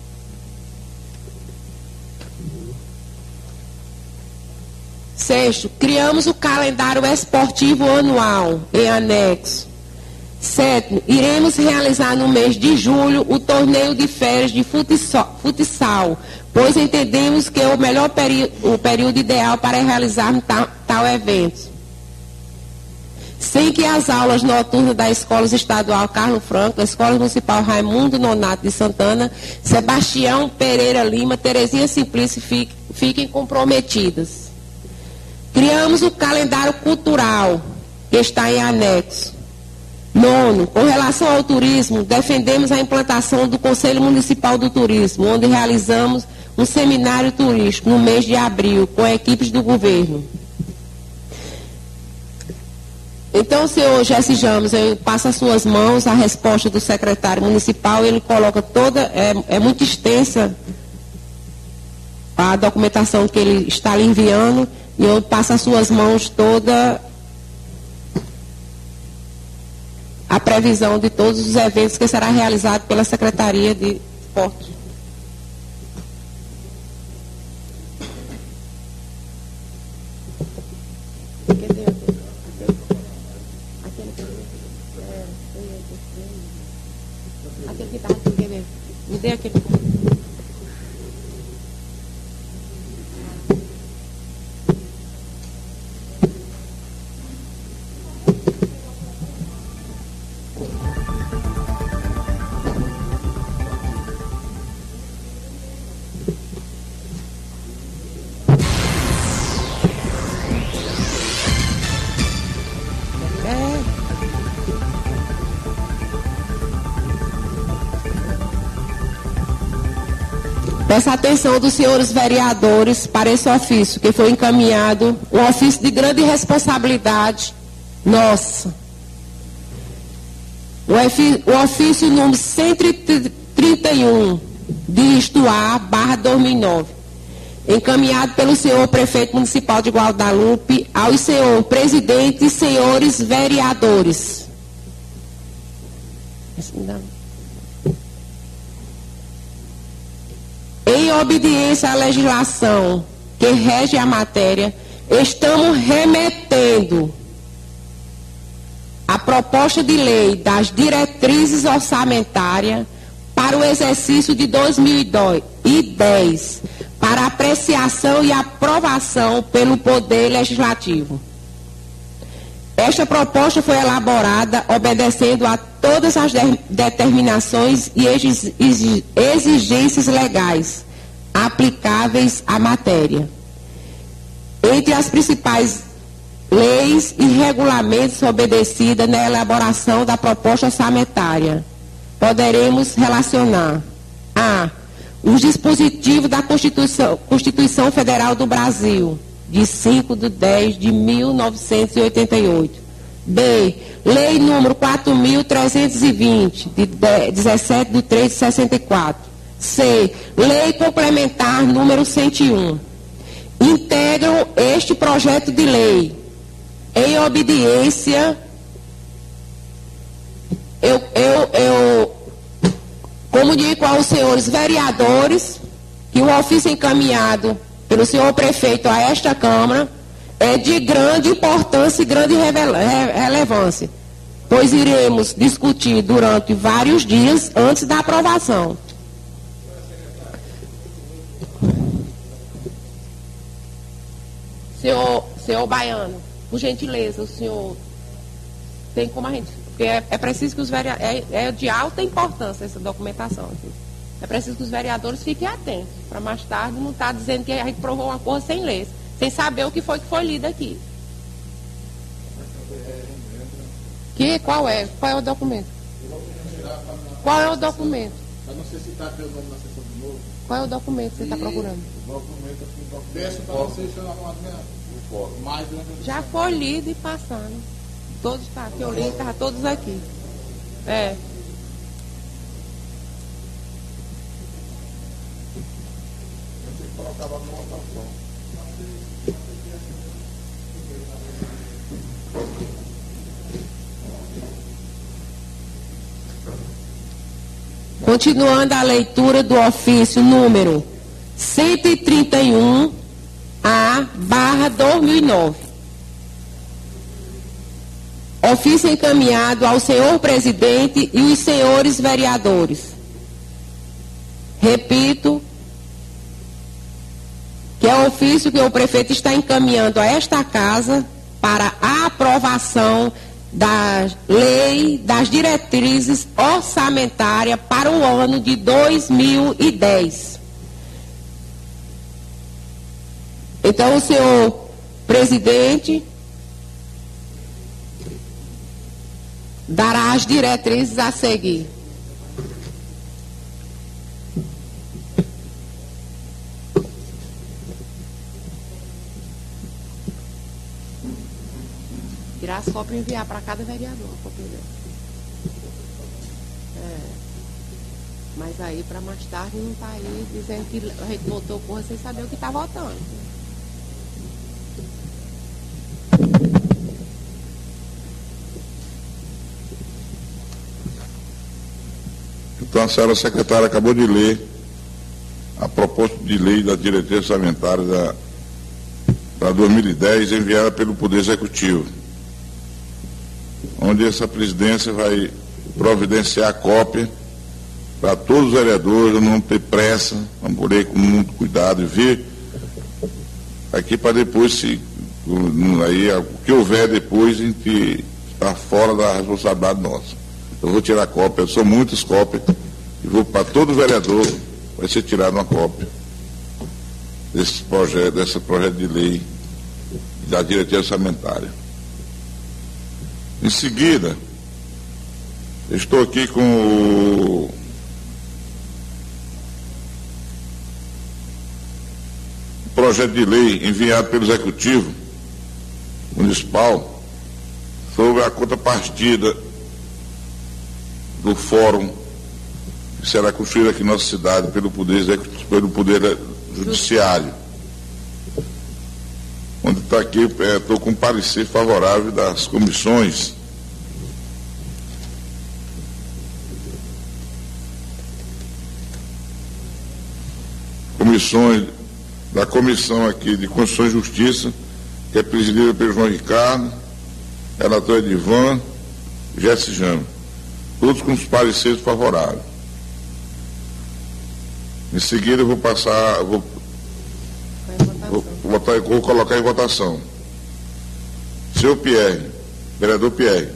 Sexto, criamos o calendário esportivo anual em anexo. Sétimo, iremos realizar no mês de julho o torneio de férias de futsal, pois entendemos que é o melhor período, o período ideal para realizar tal, tal evento. Sem que as aulas noturnas da Escola Estadual Carlos Franco, Escola Municipal Raimundo Nonato de Santana, Sebastião Pereira Lima, Terezinha Simplício fiquem, fiquem comprometidas. Criamos o calendário cultural, que está em anexo. Nono, com relação ao turismo, defendemos a implantação do Conselho Municipal do Turismo, onde realizamos um seminário turístico no mês de abril, com equipes do governo. Então, senhor Jesse James, eu passo às suas mãos a resposta do secretário municipal, ele coloca toda, é, é muito extensa a documentação que ele está lhe enviando, e eu passo às suas mãos toda a previsão de todos os eventos que será realizado pela Secretaria de Esporte. Aquele que estava aqui, me dê aquele. Peço a atenção dos senhores vereadores para esse ofício, que foi encaminhado, um ofício de grande responsabilidade nossa. O ofício número cento e trinta e um, dígito A, barra dois mil e nove, encaminhado pelo senhor prefeito municipal de Guadalupe aos senhor presidente e senhores vereadores. Em obediência à legislação que rege a matéria, estamos remetendo a proposta de lei das diretrizes orçamentárias para o exercício de dois mil e dez, para apreciação e aprovação pelo Poder Legislativo. Esta proposta foi elaborada obedecendo a todas as de determinações e exigências legais aplicáveis à matéria. Entre as principais leis e regulamentos obedecidas na elaboração da proposta orçamentária, poderemos relacionar a os dispositivos da Constituição, Constituição Federal do Brasil, de cinco de dez de mil novecentos e oitenta e oito. B. Lei número quatro mil trezentos e vinte, de dezessete de três de sessenta e quatro. C. Lei complementar número cento e um. Integram este projeto de lei em obediência. Eu, eu, eu comunico aos senhores vereadores que o ofício encaminhado pelo senhor prefeito a esta Câmara é de grande importância e grande relevância, pois iremos discutir durante vários dias antes da aprovação. Senhor, senhor Baiano, por gentileza, o senhor tem como a gente... Porque é, é preciso que os vereadores... É, é de alta importância essa documentação aqui. É preciso que os vereadores fiquem atentos, para mais tarde não estar dizendo que a gente provou uma coisa sem ler, sem saber o que foi que foi lido aqui. Que, qual é? Qual é o documento? Qual é o documento? Para não ser citado pelo nome na sessão de novo. Qual é o documento que você está procurando? O documento aqui, peço para vocês mais já foi lido e passado. Todos tá, que eu li, estavam todos aqui. É. Continuando a leitura do ofício número cento e trinta e um A barra dois mil e nove. Ofício encaminhado ao senhor presidente e os senhores vereadores. Repito, que é o ofício que o prefeito está encaminhando a esta casa para a aprovação da lei das diretrizes orçamentárias para o ano de dois mil e dez. Então, o senhor presidente dará as diretrizes a seguir. Tirar as cópias e enviar para cada vereador a cópia dela. É. Mas aí, para mais tarde, não está aí dizendo que a gente votou porra sem saber o que está votando. Então, a senhora secretária acabou de ler a proposta de lei da diretoria orçamentária da, para dois mil e dez, enviada pelo Poder Executivo, onde essa presidência vai providenciar a cópia para todos os vereadores, não ter pressa, vamos ler com muito cuidado e ver aqui para depois, se aí, o que houver depois, a gente está fora da responsabilidade nossa. Eu vou tirar a cópia, são muitas cópias, e vou para todo vereador, vai ser tirada uma cópia desse projeto, desse projeto de lei da diretoria orçamentária. Em seguida, estou aqui com o projeto de lei enviado pelo Executivo Municipal sobre a contrapartida do fórum que será construído aqui em nossa cidade pelo Poder Executivo, pelo Poder Judiciário. Onde está aqui, estou é, com parecer favorável das comissões comissões da comissão aqui de Constituição e Justiça, que é presidida pelo João Ricardo, relator Edivan, Jesse Jama, todos com os pareceres favoráveis. Em seguida eu vou passar, vou Vou, votar, vou colocar em votação. Senhor Pierre, vereador Pierre.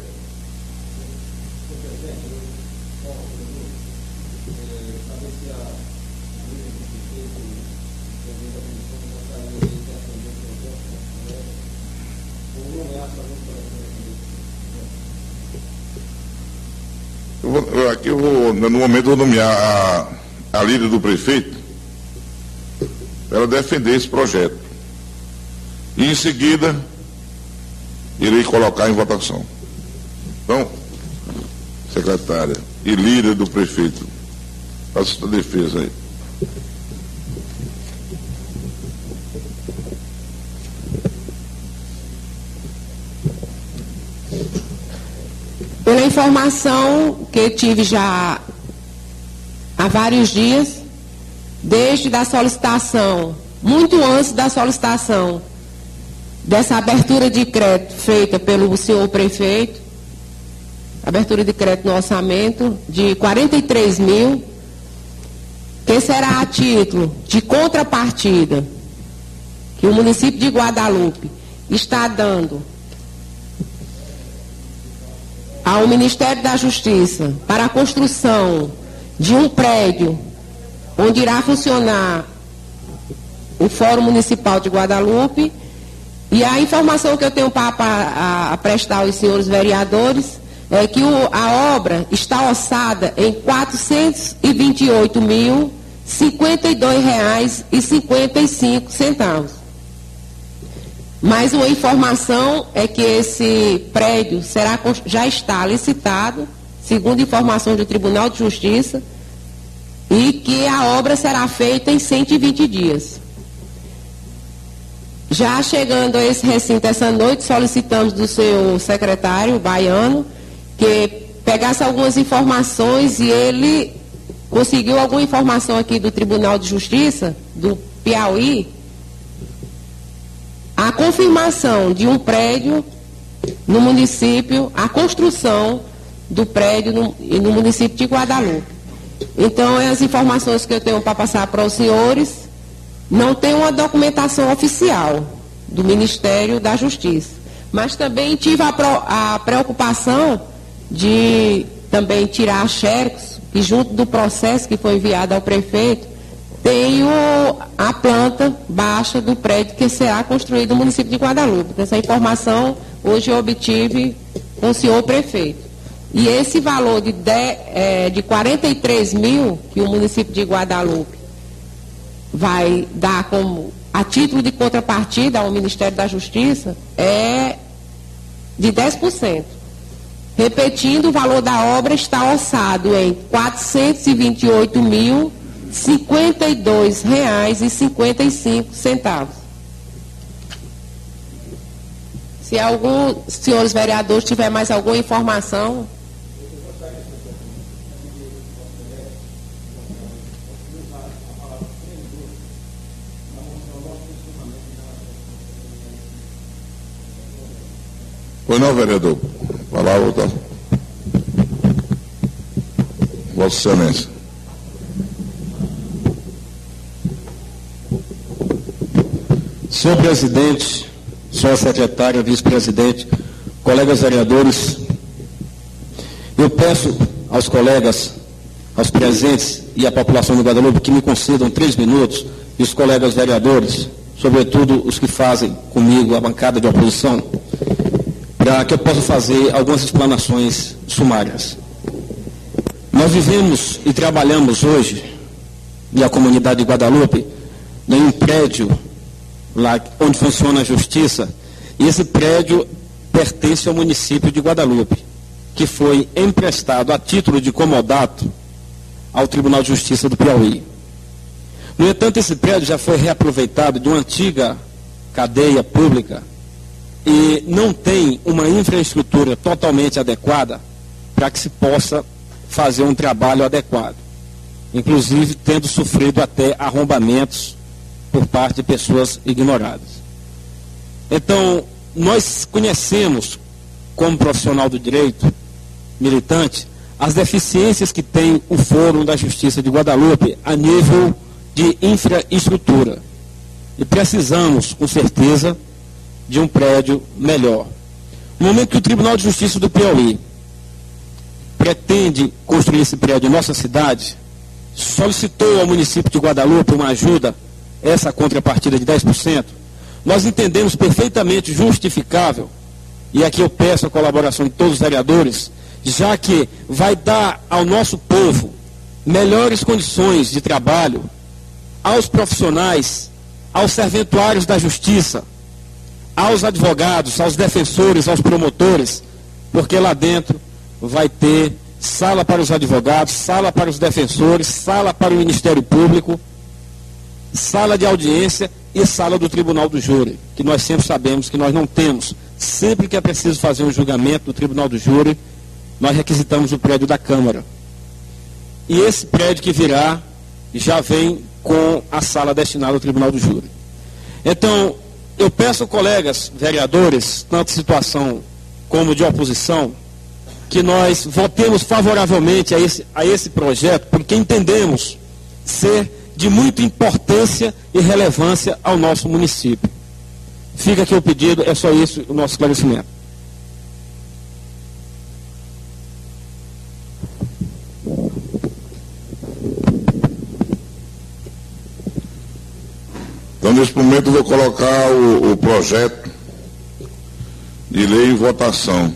Eu vou, eu, aqui eu vou, no momento, eu vou nomear a, a líder do prefeito para defender esse projeto. E em seguida, irei colocar em votação. Então, secretária e líder do prefeito, faça sua defesa aí. Pela informação que eu tive já há vários dias, desde da solicitação, muito antes da solicitação dessa abertura de crédito feita pelo senhor prefeito, abertura de crédito no orçamento de quarenta e três mil, que será a título de contrapartida que o município de Guadalupe está dando ao Ministério da Justiça para a construção de um prédio onde irá funcionar o Fórum Municipal de Guadalupe. E a informação que eu tenho para, para a prestar aos senhores vereadores é que o, a obra está orçada em quatrocentos e vinte e oito mil, cinquenta e dois reais e cinquenta e cinco centavos. Mais uma informação é que esse prédio será, já está licitado, segundo informações do Tribunal de Justiça, e que a obra será feita em cento e vinte dias. Já chegando a esse recinto essa noite, solicitamos do senhor secretário Baiano que pegasse algumas informações, e ele conseguiu alguma informação aqui do Tribunal de Justiça do Piauí, a confirmação de um prédio no município, a construção do prédio no, no município de Guadalupe. Então, as informações que eu tenho para passar para os senhores, não tem uma documentação oficial do Ministério da Justiça. Mas também tive a, pro, a preocupação de também tirar xerox, que junto do processo que foi enviado ao prefeito, tem o, a planta baixa do prédio que será construído no município de Guadalupe. Essa informação hoje eu obtive com o senhor prefeito. E esse valor de, de, é, de quarenta e três mil que o município de Guadalupe vai dar como a título de contrapartida ao Ministério da Justiça é de dez por cento. Repetindo, o valor da obra está orçado em quatrocentos e vinte e oito mil, cinquenta e dois reais e cinquenta e cinco centavos. Se algum, senhores vereadores, tiver mais alguma informação. Pois não, vereador. Palavra, tá? Vossa Excelência. Senhor presidente, senhora secretária, vice-presidente, colegas vereadores, eu peço aos colegas, aos presentes e à população de Guadalupe que me concedam três minutos, e os colegas vereadores, sobretudo os que fazem comigo a bancada de oposição, para que eu possa fazer algumas explanações sumárias. Nós vivemos e trabalhamos hoje, e a comunidade de Guadalupe, em um prédio lá onde funciona a justiça, e esse prédio pertence ao município de Guadalupe, que foi emprestado a título de comodato ao Tribunal de Justiça do Piauí. No entanto, esse prédio já foi reaproveitado de uma antiga cadeia pública e não tem uma infraestrutura totalmente adequada para que se possa fazer um trabalho adequado, inclusive tendo sofrido até arrombamentos por parte de pessoas ignoradas. Então, nós conhecemos, como profissional do direito, militante, as deficiências que tem o Fórum da Justiça de Guadalupe a nível de infraestrutura. E precisamos, com certeza, de um prédio melhor. No momento que o Tribunal de Justiça do Piauí pretende construir esse prédio em nossa cidade, solicitou ao município de Guadalupe uma ajuda, essa contrapartida de dez por cento, nós entendemos perfeitamente justificável, e aqui eu peço a colaboração de todos os vereadores, já que vai dar ao nosso povo melhores condições de trabalho, aos profissionais, aos serventuários da justiça, aos advogados, aos defensores, aos promotores, porque lá dentro vai ter sala para os advogados, sala para os defensores, sala para o Ministério Público, sala de audiência e sala do Tribunal do Júri, que nós sempre sabemos que nós não temos. Sempre que é preciso fazer um julgamento do Tribunal do Júri, nós requisitamos o prédio da Câmara. E esse prédio que virá já vem com a sala destinada ao Tribunal do Júri. Então, eu peço, colegas vereadores, tanto de situação como de oposição, que nós votemos favoravelmente a esse, a esse projeto, porque entendemos ser de muita importância e relevância ao nosso município. Fica aqui o pedido, é só isso o nosso esclarecimento. Então, nesse momento, eu vou colocar o, o projeto de lei em votação.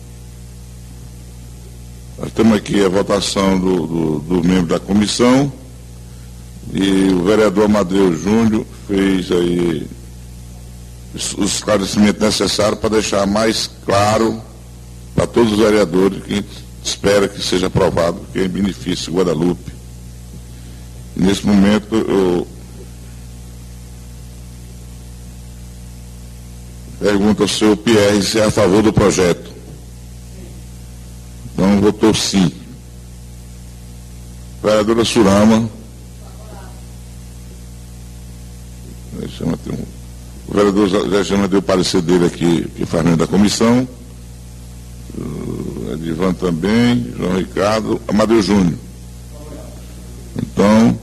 Nós temos aqui a votação do, do, do membro da comissão, e o vereador Amadeu Júnior fez aí os esclarecimentos necessários para deixar mais claro para todos os vereadores que espera que seja aprovado, que é em benefício de Guadalupe. E nesse momento, eu pergunto ao senhor Pierre se é a favor do projeto. Então, votou sim. Vereadora Surama. O vereador já, já deu o parecer dele aqui, que faz membro da comissão. O Edivan também, João Ricardo, Amadeu Júnior. Então,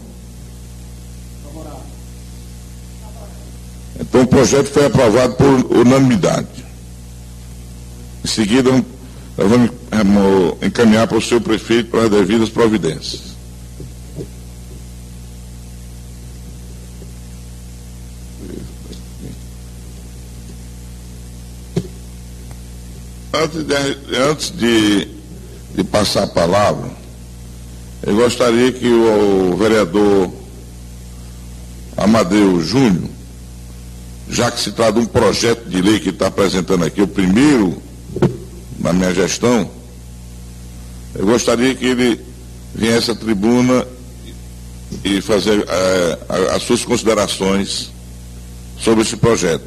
então o projeto foi aprovado por unanimidade. Em seguida, nós vamos encaminhar para o seu prefeito para as devidas providências. Antes de, antes de de passar a palavra, eu gostaria que o, o vereador Amadeu Júnior, já que se trata de um projeto de lei que está apresentando aqui, o primeiro na minha gestão, eu gostaria que ele viesse à tribuna e fazer é, as suas considerações sobre esse projeto.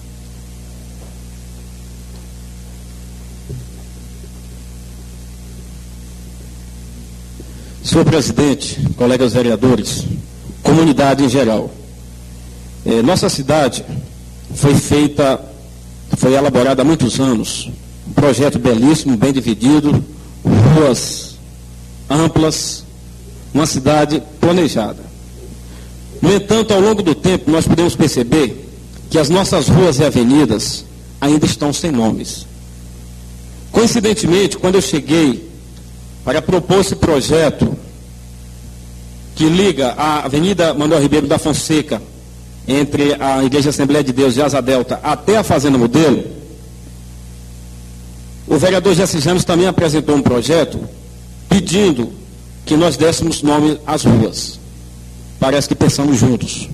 Senhor presidente, colegas vereadores, comunidade em geral, é, nossa cidade foi feita, foi elaborada há muitos anos, um projeto belíssimo, bem dividido, ruas amplas, uma cidade planejada. No entanto, ao longo do tempo, nós podemos perceber que as nossas ruas e avenidas ainda estão sem nomes. Coincidentemente, quando eu cheguei para propor esse projeto que liga a Avenida Manuel Ribeiro da Fonseca, entre a Igreja Assembleia de Deus de Asa Delta até a Fazenda Modelo, o vereador Jesse James também apresentou um projeto pedindo que nós dessemos nome às ruas. Parece que pensamos juntos.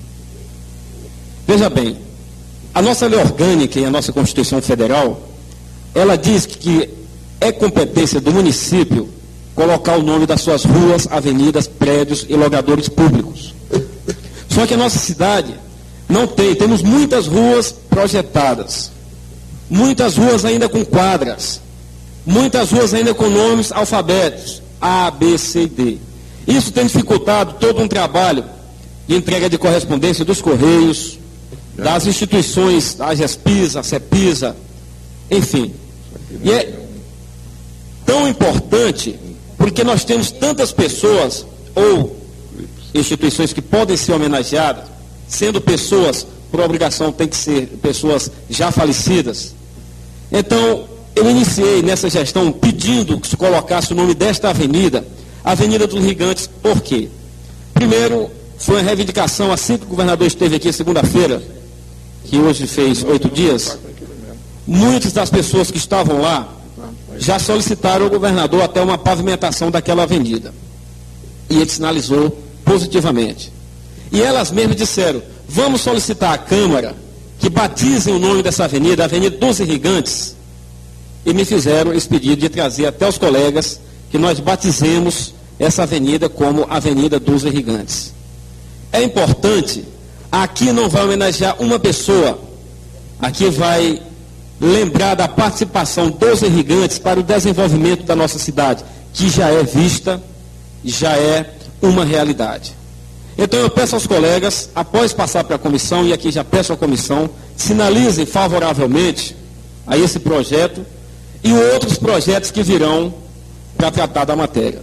Veja bem, a nossa lei orgânica e a nossa Constituição Federal, ela diz que é competência do município colocar o nome das suas ruas, avenidas, prédios e logradouros públicos. Só que a nossa cidade não tem, temos muitas ruas projetadas, muitas ruas ainda com quadras, muitas ruas ainda com nomes alfabetos, A, B, C e D. Isso tem dificultado todo um trabalho de entrega de correspondência dos Correios, das instituições, a GESPISA, a CEPISA, enfim. E é tão importante porque nós temos tantas pessoas ou instituições que podem ser homenageadas, sendo pessoas, por obrigação, tem que ser pessoas já falecidas. Então, eu iniciei nessa gestão pedindo que se colocasse o nome desta avenida, Avenida dos Gigantes. Por quê? Primeiro, foi uma reivindicação, assim que o governador esteve aqui segunda-feira, que hoje fez oito dias, muitas das pessoas que estavam lá já solicitaram ao governador até uma pavimentação daquela avenida. E ele sinalizou positivamente. E elas mesmas disseram, vamos solicitar à Câmara que batizem o nome dessa avenida, a Avenida dos Irrigantes, e me fizeram esse pedido de trazer até os colegas que nós batizemos essa avenida como Avenida dos Irrigantes. É importante, aqui não vai homenagear uma pessoa, aqui vai lembrar da participação dos irrigantes para o desenvolvimento da nossa cidade, que já é vista, já é uma realidade. Então eu peço aos colegas, após passar para a comissão, e aqui já peço à comissão, sinalizem favoravelmente a esse projeto e outros projetos que virão para tratar da matéria.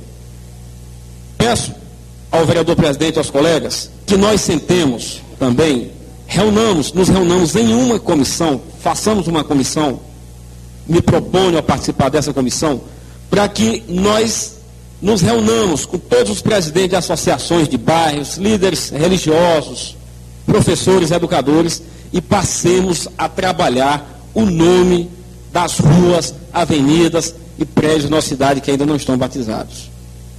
Peço ao vereador presidente e aos colegas que nós sentemos também, reunamos, nos reunamos em uma comissão, façamos uma comissão, me proponho a participar dessa comissão, para que nós nos reunamos com todos os presidentes de associações de bairros, líderes religiosos, professores, educadores, e passemos a trabalhar o nome das ruas, avenidas e prédios da nossa cidade que ainda não estão batizados.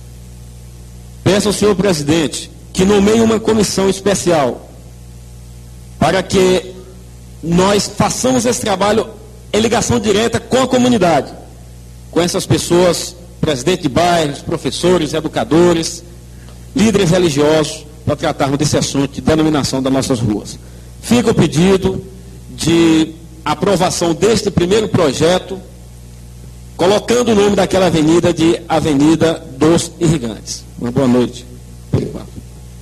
Peço ao senhor presidente que nomeie uma comissão especial para que nós façamos esse trabalho em ligação direta com a comunidade, com essas pessoas, presidente de bairros, professores, educadores, líderes religiosos, para tratarmos desse assunto de denominação das nossas ruas. Fica o pedido de aprovação deste primeiro projeto, colocando o nome daquela avenida de Avenida dos Irrigantes. Uma boa noite, por enquanto.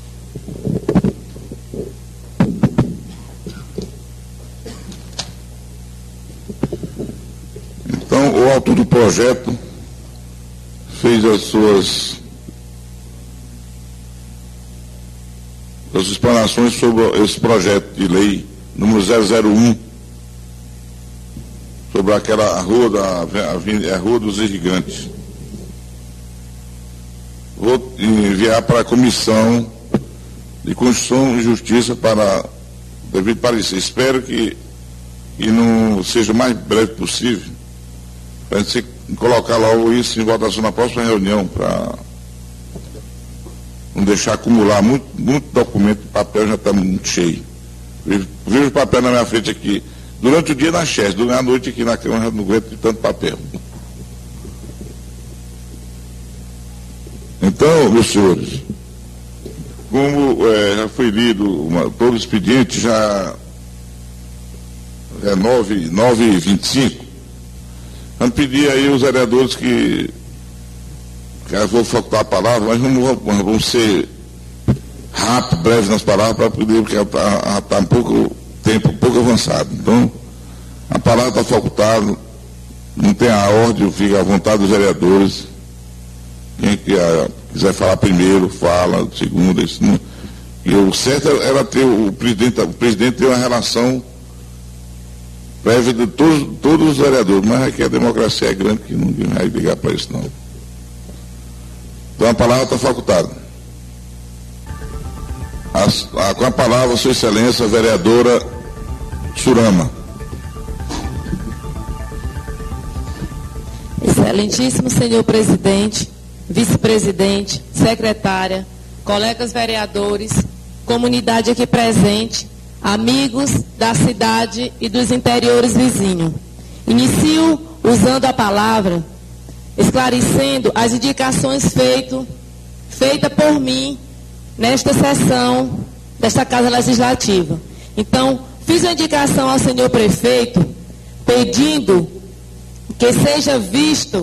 Então, o autor do projeto fez as suas, as explanações sobre esse projeto de lei número zero zero um, sobre aquela rua, da, a, a Rua dos Irrigantes. Vou enviar para a Comissão de Constituição e Justiça para devido parecer. Espero que, que não seja o mais breve possível, para a gente colocar logo isso em votação na próxima reunião, para não deixar acumular muito, muito documento, o papel já está muito cheio. Vejo o papel na minha frente aqui, durante o dia na Chess, durante a noite aqui na Câmara, já não aguento de tanto papel. Então, meus senhores, como é, já foi lido uma, todo o expediente, já é nove e vinte e cinco, vamos pedir aí os vereadores que, que eu vou facultar a palavra, mas vamos, vamos ser rápido, breve nas palavras, para poder, porque está tá um pouco tempo, um pouco avançado. Então, a palavra está facultada, não tem a ordem, fica à vontade dos vereadores. Quem quiser falar primeiro, fala, segundo, isso não. E o certo era ter o presidente, o presidente ter uma relação prévia de todos, todos os vereadores, mas aqui a democracia é grande que ninguém vai ligar para isso não. Então a palavra está facultada. A, a, com a palavra, Sua Excelência, a vereadora Surama. Excelentíssimo senhor presidente, vice-presidente, secretária, colegas vereadores, comunidade aqui presente, amigos da cidade e dos interiores vizinhos. Inicio usando a palavra, esclarecendo as indicações feito, feitas por mim nesta sessão desta Casa Legislativa. Então, fiz uma indicação ao senhor prefeito, pedindo que seja visto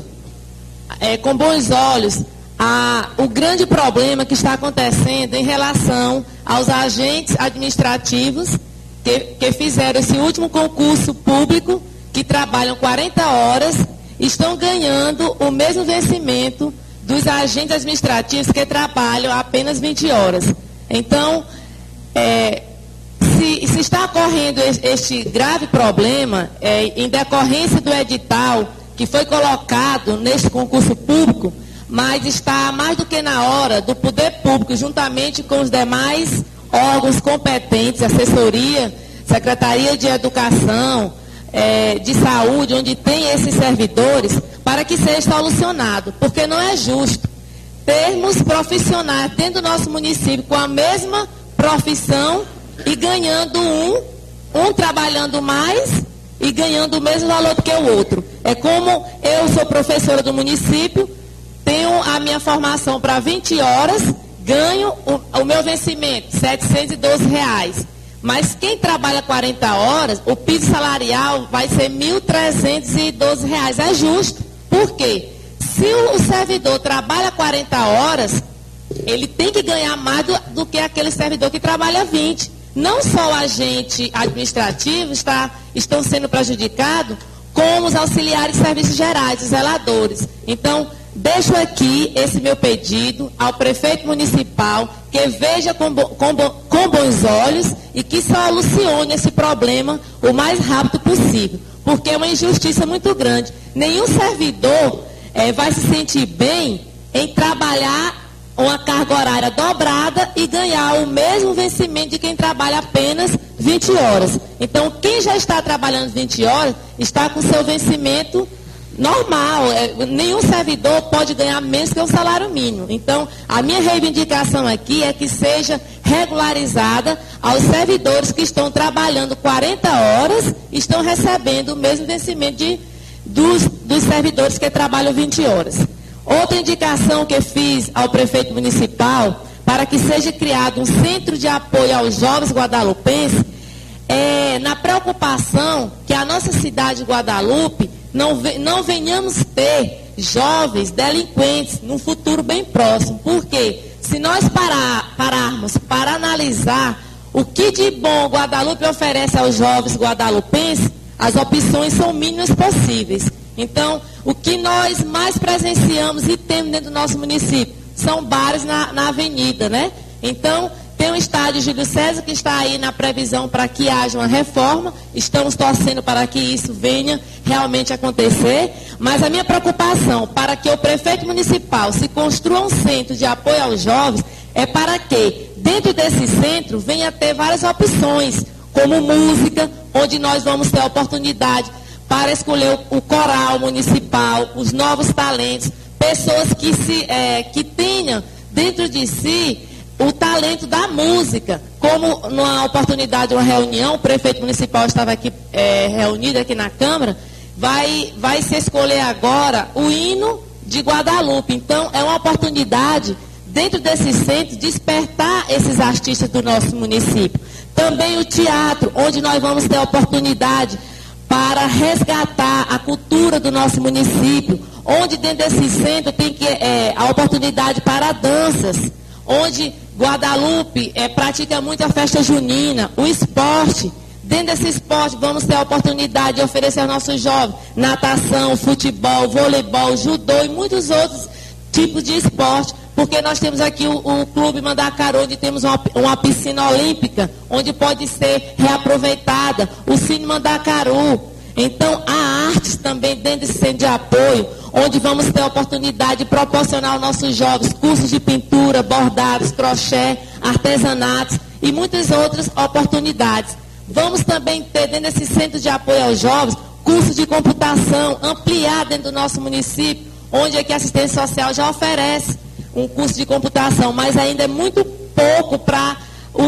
é, com bons olhos a, o grande problema que está acontecendo em relação aos agentes administrativos que, que fizeram esse último concurso público, que trabalham quarenta horas, estão ganhando o mesmo vencimento dos agentes administrativos que trabalham apenas vinte horas. Então, é, se, se está ocorrendo este grave problema, é, em decorrência do edital que foi colocado neste concurso público, mas está mais do que na hora do poder público, juntamente com os demais órgãos competentes, assessoria, Secretaria de Educação, é, de Saúde, onde tem esses servidores, para que seja solucionado, porque não é justo termos profissionais dentro do nosso município com a mesma profissão e ganhando um, um trabalhando mais e ganhando o mesmo valor do que o outro. É como eu sou professora do município, tenho a minha formação para vinte horas, ganho o, o meu vencimento, setecentos e doze reais. Mas quem trabalha quarenta horas, o piso salarial vai ser mil trezentos e doze reais. É justo. Por quê? Se o, o servidor trabalha quarenta horas, ele tem que ganhar mais do, do que aquele servidor que trabalha vinte. Não só o agente administrativo está, estão sendo prejudicados, como os auxiliares de serviços gerais, os zeladores. Então, deixo aqui esse meu pedido ao prefeito municipal, que veja com, bo, com, bo, com bons olhos e que solucione esse problema o mais rápido possível, porque é uma injustiça muito grande. Nenhum servidor é, vai se sentir bem em trabalhar uma carga horária dobrada e ganhar o mesmo vencimento de quem trabalha apenas vinte horas. Então, quem já está trabalhando vinte horas, está com seu vencimento normal. É, nenhum servidor pode ganhar menos que um salário mínimo. Então, a minha reivindicação aqui é que seja regularizada aos servidores que estão trabalhando quarenta horas e estão recebendo o mesmo vencimento de, dos, dos servidores que trabalham vinte horas. Outra indicação que fiz ao prefeito municipal, para que seja criado um centro de apoio aos jovens guadalupenses, é na preocupação que a nossa cidade de Guadalupe não, não venhamos ter jovens delinquentes num futuro bem próximo. Porque se nós parar, pararmos para analisar o que de bom Guadalupe oferece aos jovens guadalupenses, as opções são mínimas possíveis. Então, o que nós mais presenciamos e temos dentro do nosso município são bares na, na avenida, né? Então, tem o estádio Júlio César que está aí na previsão para que haja uma reforma. Estamos torcendo para que isso venha realmente acontecer. Mas a minha preocupação para que o prefeito municipal se construa um centro de apoio aos jovens é para que, dentro desse centro, venha ter várias opções, como música, onde nós vamos ter a oportunidade para escolher o, o coral municipal, os novos talentos, pessoas que, se, é, que tenham dentro de si o talento da música. Como numa oportunidade, uma reunião, o prefeito municipal estava aqui é, reunido aqui na Câmara, vai, vai se escolher agora o hino de Guadalupe. Então, é uma oportunidade, dentro desse centro, despertar esses artistas do nosso município. Também o teatro, onde nós vamos ter a oportunidade para resgatar a cultura do nosso município, onde dentro desse centro tem que, é, a oportunidade para danças, onde Guadalupe é, pratica muito a festa junina, o esporte. Dentro desse esporte vamos ter a oportunidade de oferecer aos nossos jovens natação, futebol, voleibol, judô e muitos outros tipos de esporte, porque nós temos aqui o, o Clube Mandacaru, onde temos uma, uma piscina olímpica, onde pode ser reaproveitada, o Cine Mandacaru. Então, há artes também dentro desse centro de apoio, onde vamos ter a oportunidade de proporcionar aos nossos jovens cursos de pintura, bordados, crochê, artesanatos e muitas outras oportunidades. Vamos também ter dentro desse centro de apoio aos jovens, cursos de computação, ampliar dentro do nosso município, onde aqui a assistência social já oferece um curso de computação, mas ainda é muito pouco para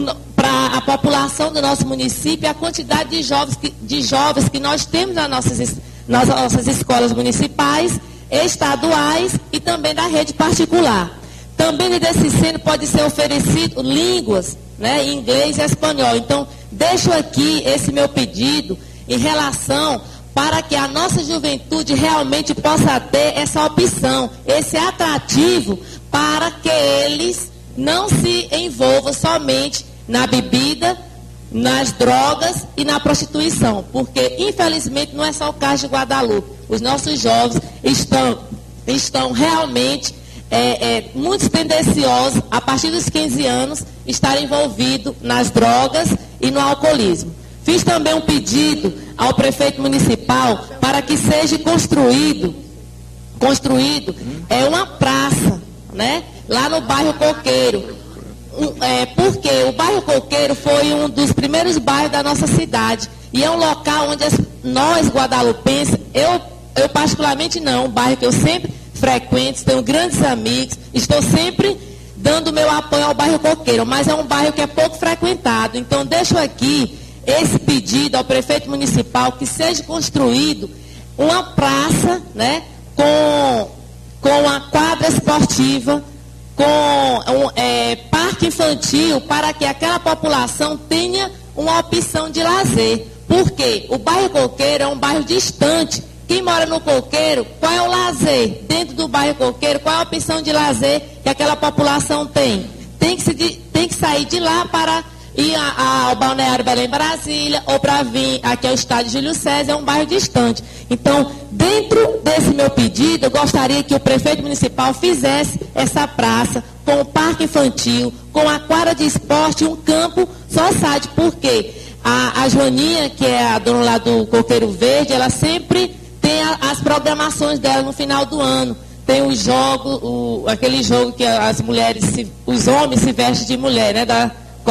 a população do nosso município e a quantidade de jovens que, de jovens que nós temos nas nossas, nas nossas escolas municipais, estaduais e também da rede particular. Também desse centro pode ser oferecido línguas, né, inglês e espanhol. Então, deixo aqui esse meu pedido em relação para que a nossa juventude realmente possa ter essa opção, esse atrativo, para que eles não se envolvam somente na bebida, nas drogas e na prostituição, porque infelizmente não é só o caso de Guadalupe. Os nossos jovens estão, estão realmente é, é, muito tendenciosos, a partir dos quinze anos, estarem envolvidos nas drogas e no alcoolismo. Fiz também um pedido ao prefeito municipal para que seja construído, construído é, uma praça, né, lá no bairro Coqueiro. Um, é, porque o bairro Coqueiro foi um dos primeiros bairros da nossa cidade. E é um local onde as, nós, guadalupenses, eu, eu particularmente não, um bairro que eu sempre frequento, tenho grandes amigos, estou sempre dando meu apoio ao bairro Coqueiro, mas é um bairro que é pouco frequentado. Então, deixo aqui esse pedido ao prefeito municipal que seja construído uma praça, né, com, com a quadra esportiva, com um é, parque infantil, para que aquela população tenha uma opção de lazer. Porque o bairro Coqueiro é um bairro distante. Quem mora no Coqueiro, qual é o lazer? Dentro do bairro Coqueiro, qual é a opção de lazer que aquela população tem? Tem que, se, tem que sair de lá para ir a, a, ao Balneário Belém Brasília, ou para vir aqui ao estádio Júlio César, é um bairro distante. Então, dentro desse meu pedido, eu gostaria que o prefeito municipal fizesse essa praça com o parque infantil, com a quadra de esporte e um campo society, porque a, a Joaninha, que é a dona lá do Coqueiro Verde, ela sempre tem a, as programações dela no final do ano. Tem o jogo, o, aquele jogo que as mulheres, se, os homens se vestem de mulher, né, da,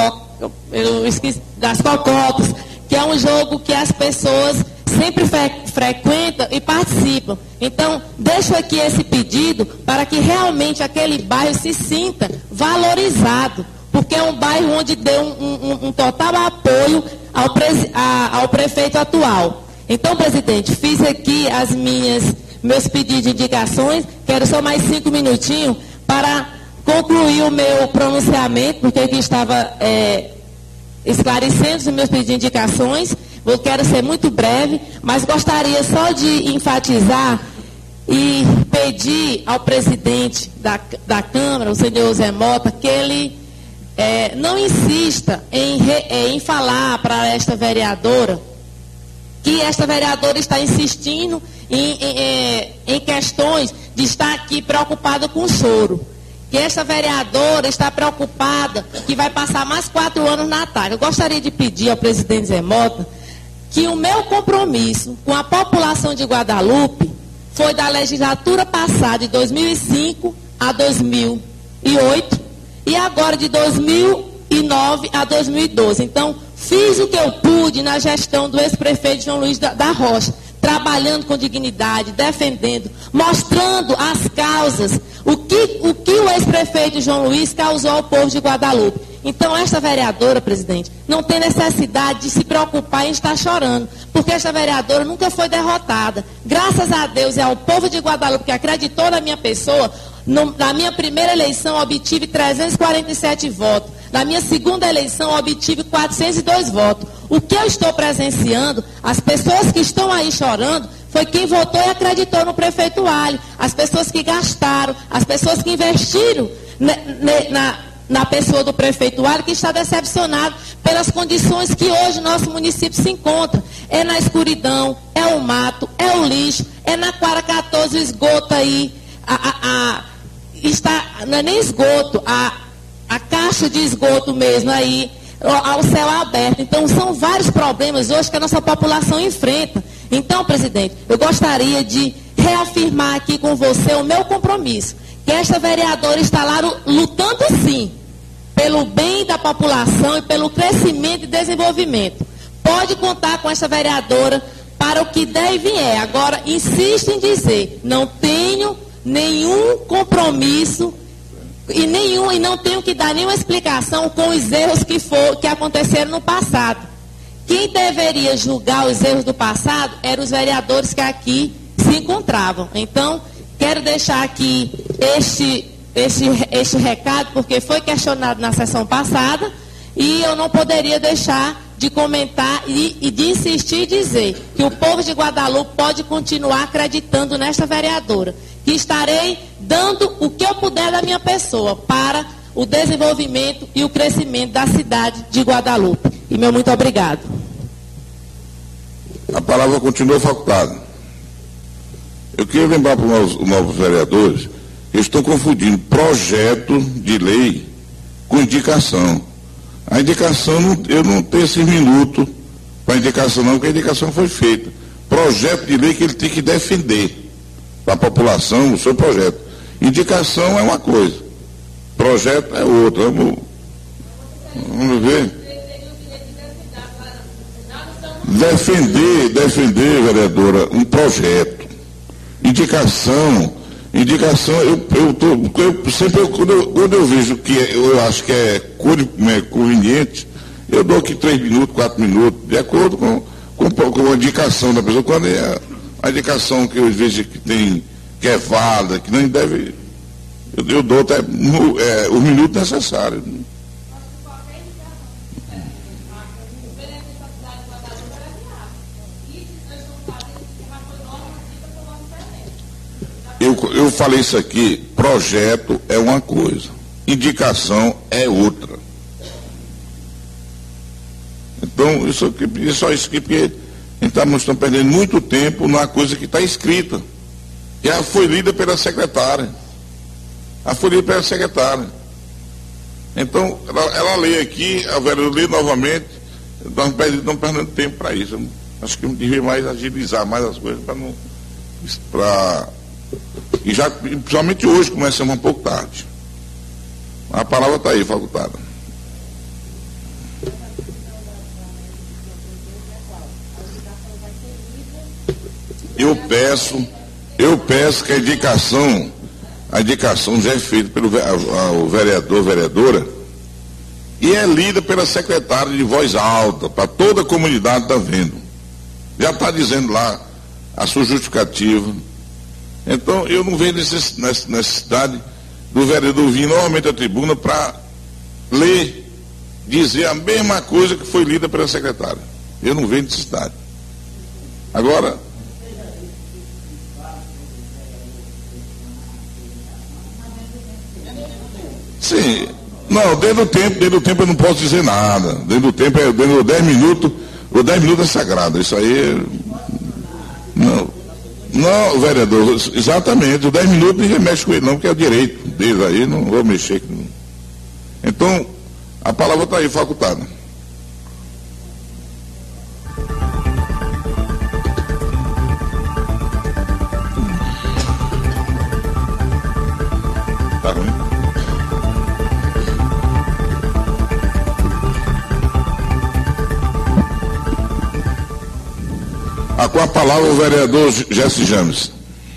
eu esqueci, das cocotas, que é um jogo que as pessoas sempre fre, frequentam e participam. Então, deixo aqui esse pedido para que realmente aquele bairro se sinta valorizado, porque é um bairro onde deu um, um, um total apoio ao, pre, a, ao prefeito atual. Então, presidente, fiz aqui as minhas, meus pedidos de indicações, quero só mais cinco minutinhos para concluir o meu pronunciamento, porque aqui estava é, esclarecendo os meus pedidos de indicações. Eu quero ser muito breve, mas gostaria só de enfatizar e pedir ao presidente da, da Câmara, o senhor Zé Mota, que ele é, não insista em, re, em falar para esta vereadora que esta vereadora está insistindo em, em, em questões de estar aqui preocupada com o choro. Que esta vereadora está preocupada que vai passar mais quatro anos na Atari. Eu gostaria de pedir ao presidente Zé Mota que o meu compromisso com a população de Guadalupe foi da legislatura passada, de dois mil e cinco a dois mil e oito, e agora de dois mil e nove a dois mil e doze. Então, fiz o que eu pude na gestão do ex-prefeito João Luiz da, da Rocha. trabalhando com dignidade, defendendo, mostrando as causas, o que o, que o ex-prefeito João Luiz causou ao povo de Guadalupe. Então, esta vereadora, presidente, não tem necessidade de se preocupar em estar chorando, porque esta vereadora nunca foi derrotada. Graças a Deus e ao povo de Guadalupe que acreditou na minha pessoa, no, na minha primeira eleição obtive trezentos e quarenta e sete votos. Na minha segunda eleição obtive quatrocentos e dois votos. O que eu estou presenciando, as pessoas que estão aí chorando, foi quem votou e acreditou no prefeito Alho. As pessoas que gastaram, as pessoas que investiram ne, ne, na... na pessoa do prefeito Alho, que está decepcionado pelas condições que hoje o nosso município se encontra. É na escuridão, é o mato, é o lixo, é na Quara quatorze o esgoto aí, a, a, a, está, não é nem esgoto, a, a caixa de esgoto mesmo aí, ao céu aberto. Então, são vários problemas hoje que a nossa população enfrenta. Então, presidente, eu gostaria de reafirmar aqui com você o meu compromisso, que esta vereadora está lá lutando sim, pelo bem da população e pelo crescimento e desenvolvimento. Pode contar com esta vereadora para o que der e vier. Agora, insisto em dizer, não tenho nenhum compromisso e, nenhum, e não tenho que dar nenhuma explicação com os erros que, for, que aconteceram no passado. Quem deveria julgar os erros do passado eram os vereadores que aqui se encontravam. Então, quero deixar aqui este, este, este recado, porque foi questionado na sessão passada, e eu não poderia deixar de comentar e, e de insistir e dizer que o povo de Guadalupe pode continuar acreditando nesta vereadora, que estarei dando o que eu puder da minha pessoa para o desenvolvimento e o crescimento da cidade de Guadalupe. E meu muito obrigado. A palavra continua facultada. Eu queria lembrar para os novos vereadores que estão confundindo projeto de lei com indicação. A indicação, não, eu não tenho esse minuto para indicação não, porque a indicação foi feita. Projeto de lei que ele tem que defender para a população o seu projeto. Indicação é uma coisa, projeto é outra. Vamos, vamos ver. Defender, defender, vereadora, um projeto. Indicação, indicação, eu, eu, tô, eu sempre, eu, quando, eu, quando eu vejo que eu acho que é conveniente, eu dou aqui três minutos, quatro minutos, de acordo com, com, com a indicação da pessoa. Quando é a indicação que eu vejo que tem, que é válida, que não deve, eu, eu dou até no, é, o minuto necessário. Eu, eu falei isso aqui, projeto é uma coisa, indicação é outra. Então, isso aqui, é só isso aqui, porque estamos perdendo muito tempo numa coisa que está escrita. Que ela foi lida pela secretária. Ela foi lida pela secretária. Então, ela, ela lê aqui, a vereadora lê novamente, nós estamos perdendo tempo para isso. Eu acho que eu devia mais agilizar mais as coisas para não. Pra, E já, principalmente hoje, começamos um pouco tarde. A palavra está aí, facultada. Eu peço, eu peço que a indicação, a indicação já é feita pelo o vereador, vereadora, e é lida pela secretária de voz alta, para toda a comunidade está vendo. Já está dizendo lá a sua justificativa. Então, eu não vejo necessidade do vereador vir novamente à tribuna para ler, dizer a mesma coisa que foi lida pela secretária. Eu não vejo necessidade. Agora, sim, não, dentro do tempo, dentro do tempo eu não posso dizer nada. Dentro do tempo, é, dentro dos dez minutos, os dez minutos é sagrado. Isso aí, não. Não, vereador, exatamente, os dez minutos ninguém mexe com ele não, porque é o direito dele aí, não vou mexer. Então, a palavra está aí, facultada. Está ruim? Tá com a palavra o vereador Jesse James.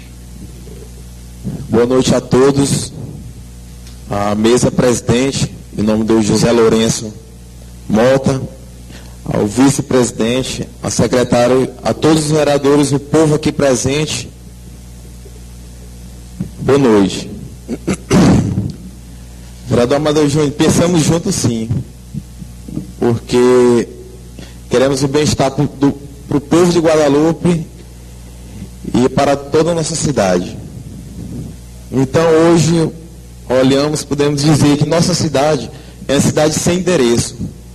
Boa noite a todos. A mesa presidente, em nome do José Lourenço Mota, ao vice-presidente, a secretária, a todos os vereadores, o povo aqui presente. Boa noite. Vereador Amadeu Júnior, pensamos juntos sim, porque queremos o bem-estar para o povo de Guadalupe e para toda a nossa cidade. Então hoje olhamos, podemos dizer que nossa cidade é uma cidade sem endereço,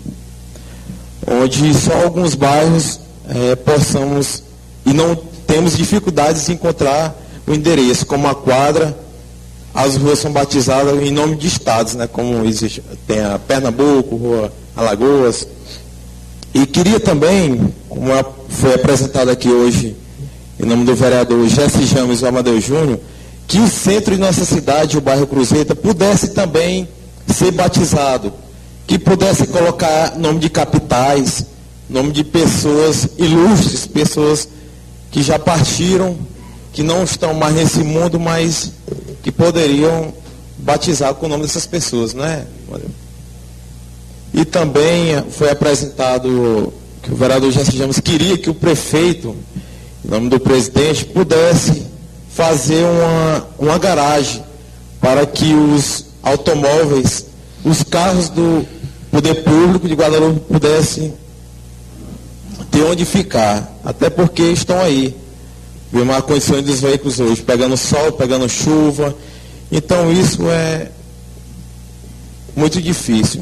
onde só alguns bairros é, possamos, e não temos dificuldades de encontrar o endereço, como a quadra, as ruas são batizadas em nome de estados, né, como existe, tem a Pernambuco, Rua Alagoas. E queria também, como foi apresentado aqui hoje, em nome do vereador Jesse James e Amadeu Júnior, que o centro de nossa cidade, o bairro Cruzeta, pudesse também ser batizado, que pudesse colocar nome de capitais, nome de pessoas ilustres, pessoas que já partiram, que não estão mais nesse mundo, mas que poderiam batizar com o nome dessas pessoas, né? E também foi apresentado que o vereador Jesse James queria que o prefeito, em nome do presidente, pudesse fazer uma, uma garagem para que os automóveis, os carros do poder público de Guadalupe pudessem ter onde ficar, até porque estão aí, viu, uma condição dos veículos hoje, pegando sol, pegando chuva, então isso é muito difícil.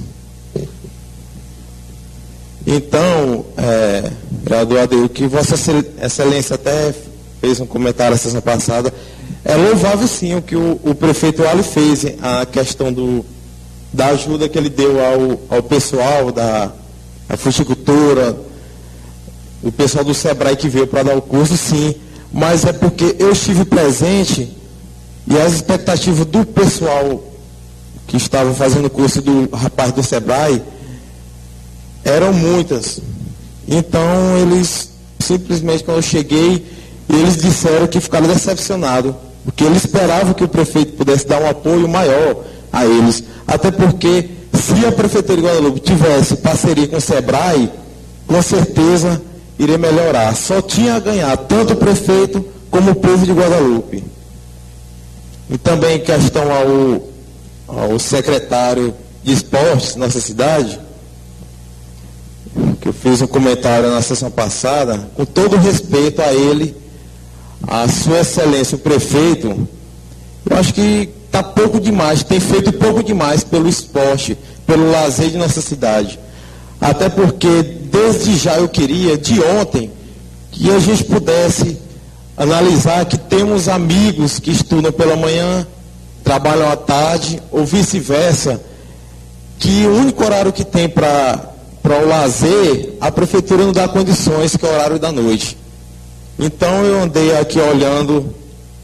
Então, é, vereador Adeu, que Vossa Excelência até fez um comentário essa semana passada, é louvável sim o que o, o prefeito Ali fez, a questão do, da ajuda que ele deu ao, ao pessoal da fruticultura, o pessoal do Sebrae que veio para dar o curso, sim, mas é porque eu estive presente e as expectativas do pessoal que estava fazendo o curso do rapaz do Sebrae eram muitas. Então eles, simplesmente quando eu cheguei, eles disseram que ficaram decepcionados, porque eles esperavam que o prefeito pudesse dar um apoio maior a eles. Até porque, se a Prefeitura de Guadalupe tivesse parceria com o Sebrae, com certeza iria melhorar. Só tinha a ganhar, tanto o prefeito como o povo de Guadalupe. E também questão ao, ao secretário de esportes da nossa cidade, que eu fiz um comentário na sessão passada, com todo respeito a ele, a sua excelência, o prefeito, eu acho que está pouco demais, tem feito pouco demais pelo esporte, pelo lazer de nossa cidade. Até porque, desde já eu queria, de ontem, que a gente pudesse analisar que temos amigos que estudam pela manhã, trabalham à tarde, ou vice-versa, que o único horário que tem para para o lazer, a prefeitura não dá condições, que é o horário da noite. Então eu andei aqui olhando,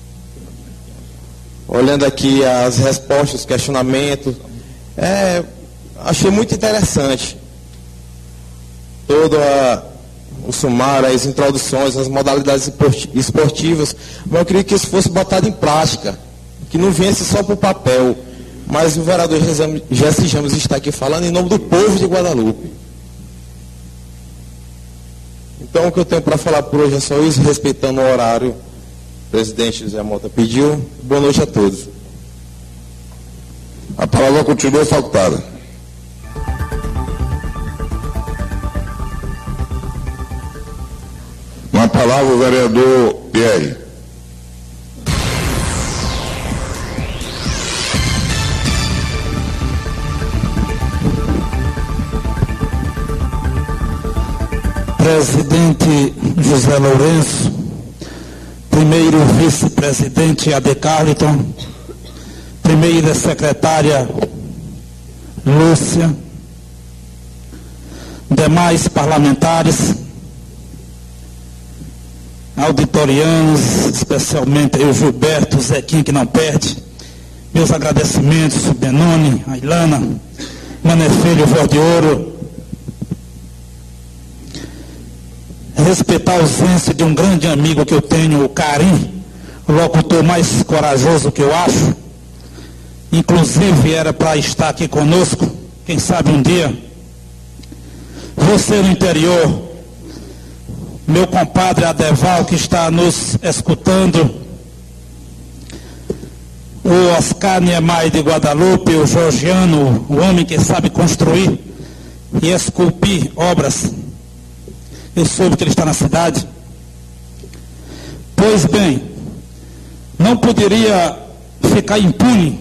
olhando aqui as respostas, os questionamentos, é, achei muito interessante todo a, o sumário, as introduções, as modalidades esportivas, mas eu queria que isso fosse botado em prática, que não viesse só para o papel, mas o vereador Jesse James está aqui falando em nome do povo de Guadalupe. Então, o que eu tenho para falar por hoje é só isso, respeitando o horário. O presidente José Mota pediu. Boa noite a todos. A palavra continua facultada. Com a palavra o vereador Pierre. Presidente José Lourenço, primeiro vice-presidente Ade Carleton, primeira secretária Lúcia, demais parlamentares, auditorianos, especialmente o Gilberto, o Zequinha que não perde, meus agradecimentos, Benoni, a Ilana, Mané Filho, Voz de Ouro. respeitar a ausência de um grande amigo que eu tenho, o Carim, o locutor mais corajoso que eu acho. Inclusive era para estar aqui conosco, quem sabe um dia. Você no interior, meu compadre Adeval, que está nos escutando, o Oscar Niemeyer de Guadalupe, o Georgiano, o homem que sabe construir e esculpir obras. Eu soube que ele está na cidade. Pois bem, não poderia ficar impune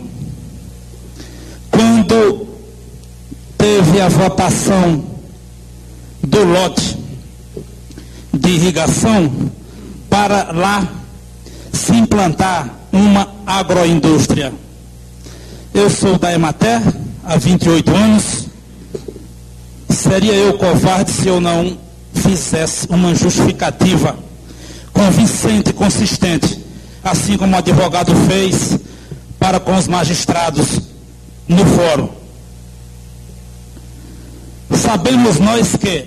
quando teve a votação do lote de irrigação para lá se implantar uma agroindústria. Eu sou da Emater há vinte e oito anos. Seria eu covarde se eu não fizesse uma justificativa convincente e consistente, assim como o advogado fez para com os magistrados no fórum. Sabemos nós que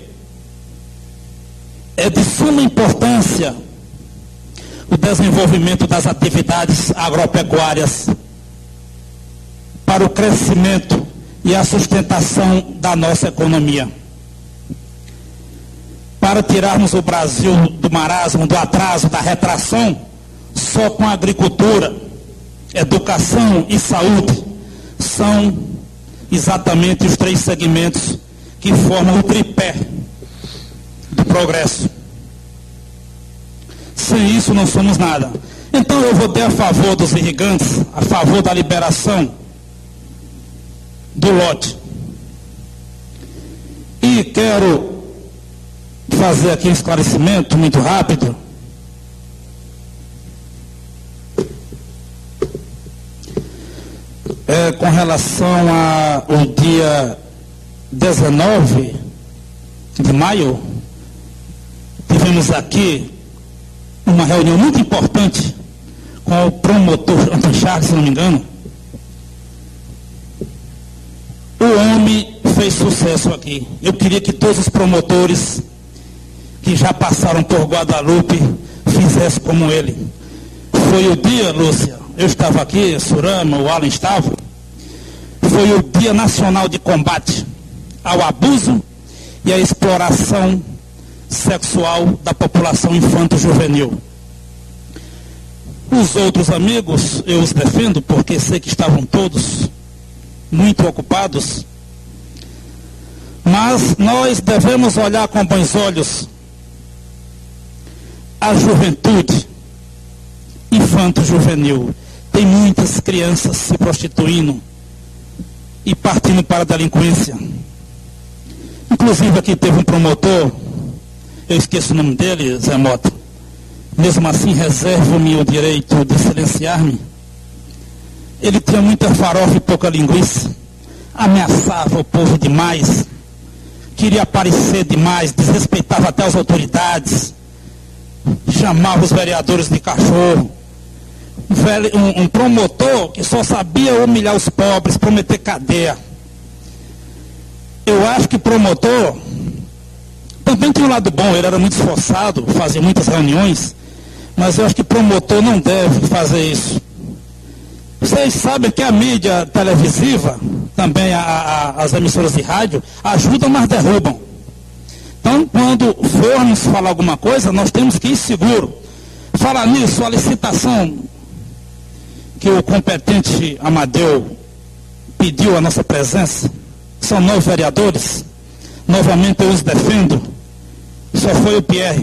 é de suma importância o desenvolvimento das atividades agropecuárias para o crescimento e a sustentação da nossa economia. Para tirarmos o Brasil do marasmo, do atraso, da retração, só com a agricultura, educação e saúde são exatamente os três segmentos que formam o tripé do progresso. Sem isso não somos nada. Então eu votei a favor dos irrigantes, a favor da liberação do lote. E quero fazer aqui um esclarecimento muito rápido. É, com relação ao dia dezenove de maio, tivemos aqui uma reunião muito importante com o promotor Antônio Charles, se não me engano. O homem fez sucesso aqui. Eu queria que todos os promotores que já passaram por Guadalupe fizessem como ele. Foi o dia, Lúcia, eu estava aqui, Surama, o Alan estava, foi o Dia Nacional de Combate ao Abuso e à Exploração Sexual da População Infanto-Juvenil. Os outros amigos, eu os defendo porque sei que estavam todos muito ocupados, mas nós devemos olhar com bons olhos a juventude infanto-juvenil. Tem muitas crianças se prostituindo e partindo para a delinquência. Inclusive aqui teve um promotor, eu esqueço o nome dele, Zé Mota. Mesmo assim, reservo-me o direito de silenciar-me. Ele tinha muita farofa e pouca linguiça, ameaçava o povo demais, queria aparecer demais, desrespeitava até as autoridades, chamava os vereadores de cachorro. Um, um promotor que só sabia humilhar os pobres, prometer cadeia. Eu acho que promotor também tem um lado bom, ele era muito esforçado, fazia muitas reuniões, mas eu acho que promotor não deve fazer isso. Vocês sabem que a mídia televisiva, também a, a, as emissoras de rádio, ajudam, mas derrubam. Então, quando formos falar alguma coisa, nós temos que ir seguro. Falar nisso, a licitação que o competente Amadeu pediu a nossa presença, são nove vereadores, novamente eu os defendo, só foi o Pierre.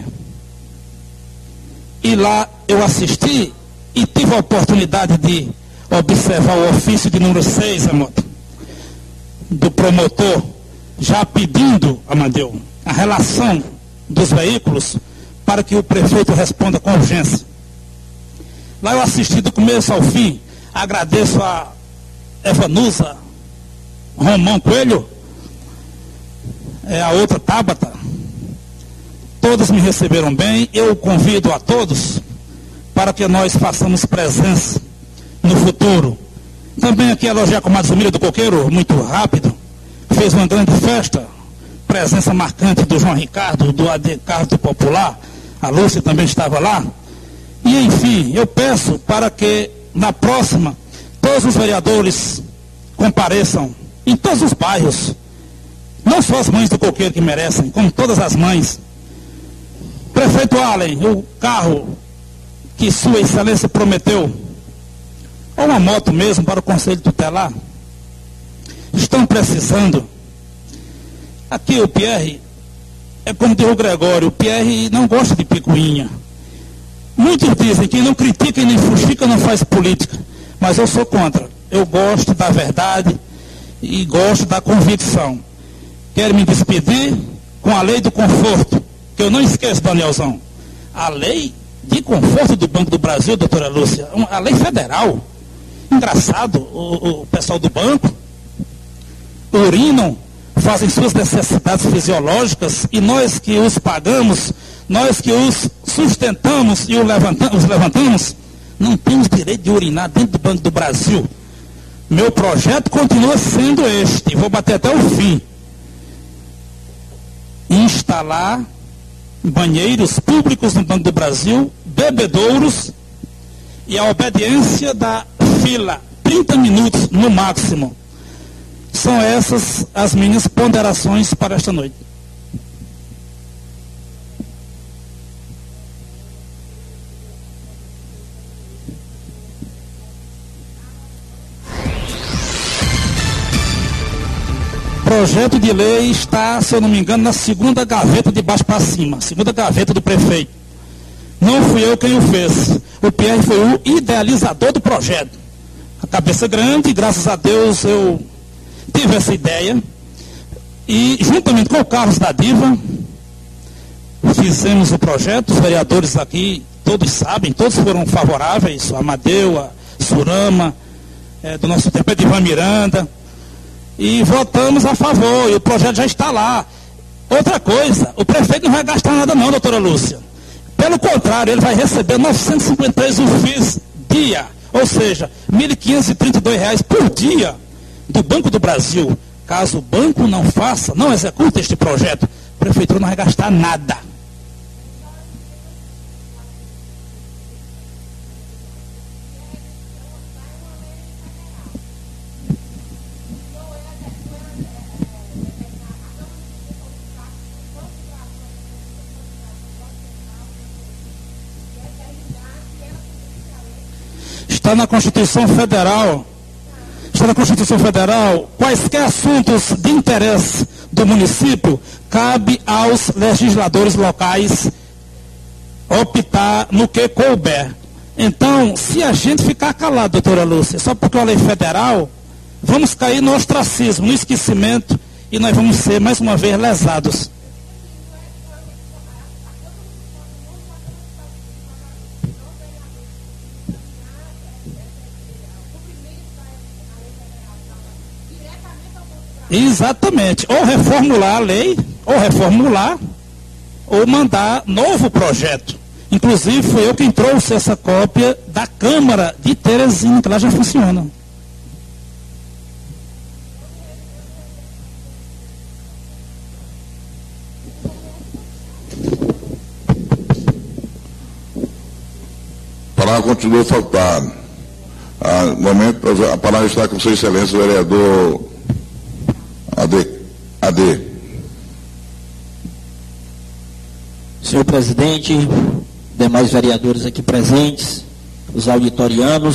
E lá eu assisti e tive a oportunidade de observar o ofício de número seis, Amado, do promotor, já pedindo, Amadeu, a relação dos veículos para que o prefeito responda com urgência. Lá eu assisti do começo ao fim, agradeço a Evanusa, Romão Coelho, é, a outra Tabata, todas me receberam bem. Eu convido a todos para que nós façamos presença no futuro. Também aqui elogiar a comadre Zumira do Coqueiro, muito rápido, fez uma grande festa, presença marcante do João Ricardo, do A D Cardo Popular, a Lúcia também estava lá. E, enfim, eu peço para que, na próxima, todos os vereadores compareçam em todos os bairros, não só as mães do coqueiro que merecem, como todas as mães. Prefeito Allen, o carro que Sua Excelência prometeu, ou uma moto mesmo para o Conselho Tutelar, estão precisando. Aqui o Pierre, é como diz o Gregório, o Pierre não gosta de picuinha. Muitos dizem que não critica e nem fuxica não faz política, mas eu sou contra. Eu gosto da verdade e gosto da convicção. Quero me despedir com a lei do conforto, que eu não esqueço, Danielzão. A lei de conforto do Banco do Brasil, doutora Lúcia, a lei federal. Engraçado, o, o pessoal do banco urinam, fazem suas necessidades fisiológicas e nós que os pagamos, nós que os sustentamos e os levantamos, os levantamos, não temos direito de urinar dentro do Banco do Brasil. Meu projeto continua sendo este, vou bater até o fim. Instalar banheiros públicos no Banco do Brasil, bebedouros e a obediência da fila, trinta minutos no máximo. São essas as minhas ponderações para esta noite. O projeto de lei está, se eu não me engano, na segunda gaveta de baixo para cima, segunda gaveta do prefeito. Não fui eu quem o fez. O Pierre foi o idealizador do projeto. A cabeça grande, graças a Deus eu tive essa ideia. E, juntamente com o Carlos da Diva, fizemos o projeto. Os vereadores aqui, todos sabem, todos foram favoráveis. O Amadeu, a Surama, é, do nosso tempo, Edivan Miranda. E votamos a favor, e o projeto já está lá. Outra coisa, o prefeito não vai gastar nada não, doutora Lúcia. Pelo contrário, ele vai receber novecentos e cinquenta e três U F Is dia, ou seja, mil quinhentos e trinta e dois reais por dia do Banco do Brasil. Caso o banco não faça, não execute este projeto, a prefeitura não vai gastar nada. Está na Constituição Federal, está na Constituição Federal, quaisquer assuntos de interesse do município, cabe aos legisladores locais optar no que couber. Então, se a gente ficar calado, doutora Lúcia, só porque é uma lei federal, vamos cair no ostracismo, no esquecimento, e nós vamos ser, mais uma vez, lesados. Exatamente, ou reformular a lei, ou reformular, ou mandar novo projeto. Inclusive, foi eu quem trouxe essa cópia da Câmara de Teresina, que lá já funciona. A palavra continua faltando. Ah, no momento, a palavra está com Sua Excelência, o vereador A D. A D. Senhor presidente, demais vereadores aqui presentes, os auditorianos,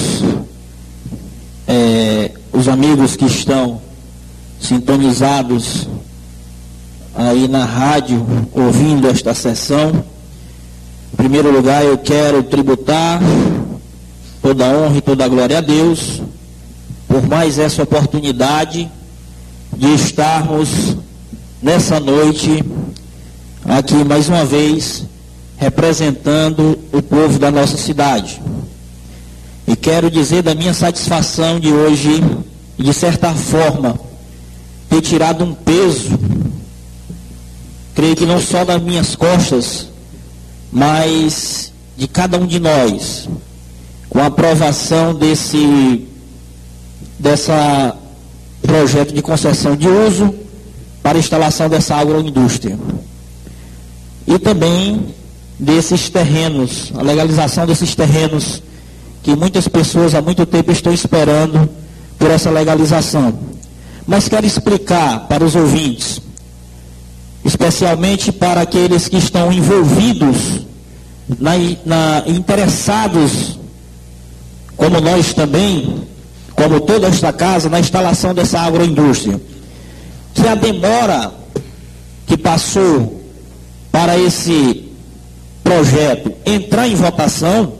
é, os amigos que estão sintonizados aí na rádio, ouvindo esta sessão. Em primeiro lugar, eu quero tributar toda a honra e toda a glória a Deus por mais essa oportunidade de estarmos nessa noite aqui mais uma vez representando o povo da nossa cidade. E quero dizer da minha satisfação de hoje, de certa forma, ter tirado um peso, creio que não só das minhas costas, mas de cada um de nós, com a aprovação desse dessa projeto de concessão de uso para a instalação dessa agroindústria. E também desses terrenos, a legalização desses terrenos que muitas pessoas há muito tempo estão esperando por essa legalização. Mas quero explicar para os ouvintes, especialmente para aqueles que estão envolvidos, na, na, interessados, como nós também, como toda esta casa, na instalação dessa agroindústria, que a demora que passou para esse projeto entrar em votação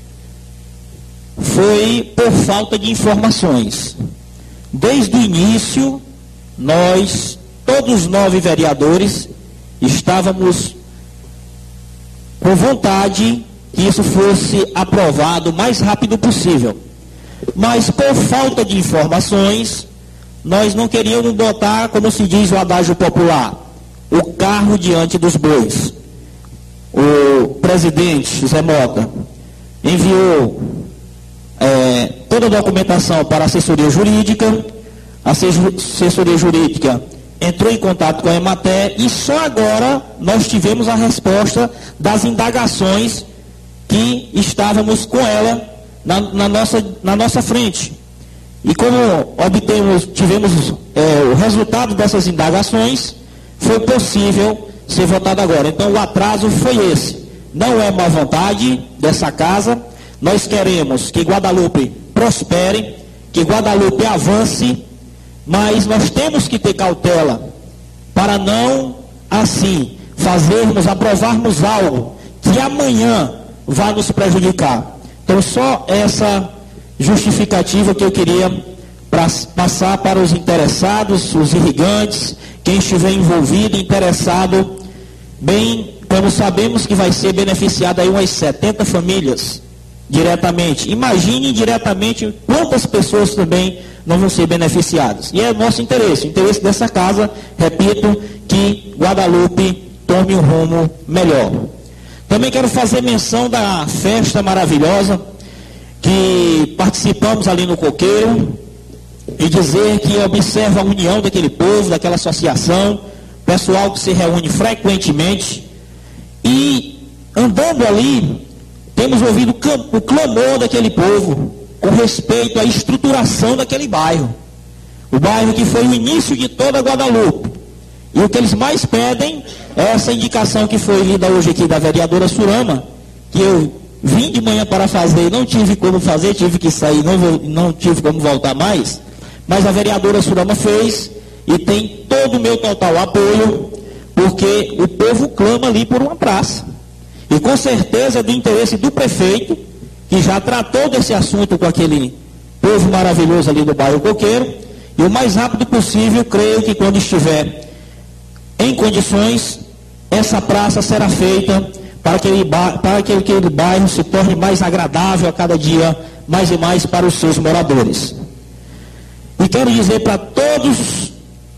foi por falta de informações. Desde o início, nós, todos os nove vereadores, estávamos com vontade que isso fosse aprovado o mais rápido possível. Mas por falta de informações, nós não queríamos botar, como se diz o adágio popular, o carro diante dos bois. O presidente, Zé Mota, enviou é, toda a documentação para a assessoria jurídica, a assessoria jurídica entrou em contato com a Emater e só agora nós tivemos a resposta das indagações que estávamos com ela na, na, nossa, na nossa frente. E como obtemos, tivemos é, o resultado dessas indagações, foi possível ser votado agora. Então o atraso foi esse. Não é má vontade dessa casa. Nós queremos que Guadalupe prospere, que Guadalupe avance, mas nós temos que ter cautela para não, assim, fazermos, aprovarmos algo que amanhã vai nos prejudicar. Então só essa justificativa que eu queria pra, passar para os interessados, os irrigantes, quem estiver envolvido, interessado, bem, como sabemos que vai ser beneficiado aí umas setenta famílias diretamente. Imagine diretamente quantas pessoas também não vão ser beneficiadas. E é o nosso interesse, o interesse dessa casa, repito, que Guadalupe tome um rumo melhor. Também quero fazer menção da festa maravilhosa que participamos ali no Coqueiro e dizer que observa a união daquele povo, daquela associação, pessoal que se reúne frequentemente, e andando ali, temos ouvido o clamor daquele povo com respeito à estruturação daquele bairro. O bairro que foi o início de toda Guadalupe. E o que eles mais pedem é essa indicação que foi lida hoje aqui da vereadora Surama, que eu vim de manhã para fazer, não tive como fazer, tive que sair, não, vou, não tive como voltar mais, mas a vereadora Surama fez e tem todo o meu total apoio, porque o povo clama ali por uma praça. E com certeza é do interesse do prefeito, que já tratou desse assunto com aquele povo maravilhoso ali do bairro Coqueiro, e o mais rápido possível, creio que quando estiver em condições, essa praça será feita para que aquele, para que aquele bairro se torne mais agradável a cada dia, mais e mais para os seus moradores. E quero dizer para todos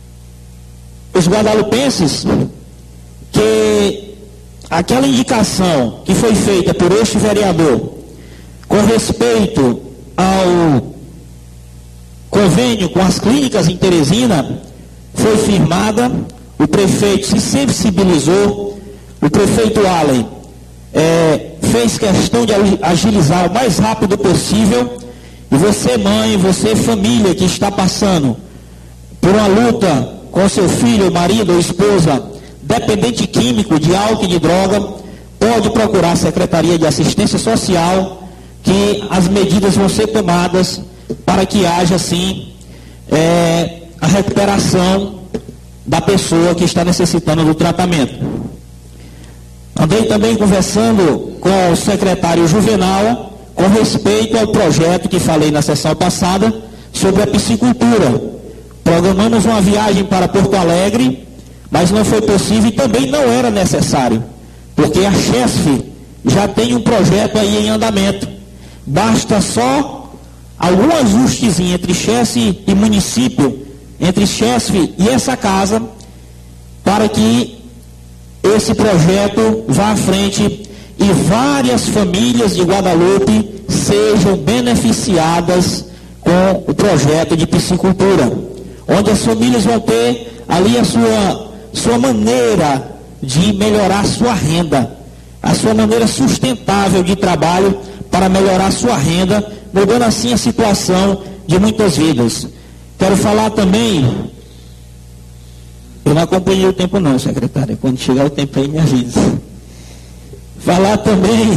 os guadalupenses que aquela indicação que foi feita por este vereador com respeito ao convênio com as clínicas em Teresina foi firmada, o prefeito se sensibilizou, o prefeito Allen é, fez questão de agilizar o mais rápido possível, e você mãe, você família que está passando por uma luta com seu filho, marido ou esposa, dependente químico de álcool e de droga, pode procurar a Secretaria de Assistência Social, que as medidas vão ser tomadas para que haja, assim, é, a recuperação da pessoa que está necessitando do tratamento. Andei também conversando com o secretário Juvenal com respeito ao projeto que falei na sessão passada sobre a piscicultura. Programamos uma viagem para Porto Alegre, mas não foi possível e também não era necessário, porque a Chesf já tem um projeto aí em andamento. Basta só algum ajustezinho entre Chesf e município, entre Chesf e essa casa, para que esse projeto vá à frente e várias famílias de Guadalupe sejam beneficiadas com o projeto de piscicultura, onde as famílias vão ter ali a sua, sua maneira de melhorar a sua renda, a sua maneira sustentável de trabalho para melhorar a sua renda, mudando assim a situação de muitas vidas. Quero falar também, eu não acompanhei o tempo não, secretária, quando chegar o tempo aí me avisa. Falar também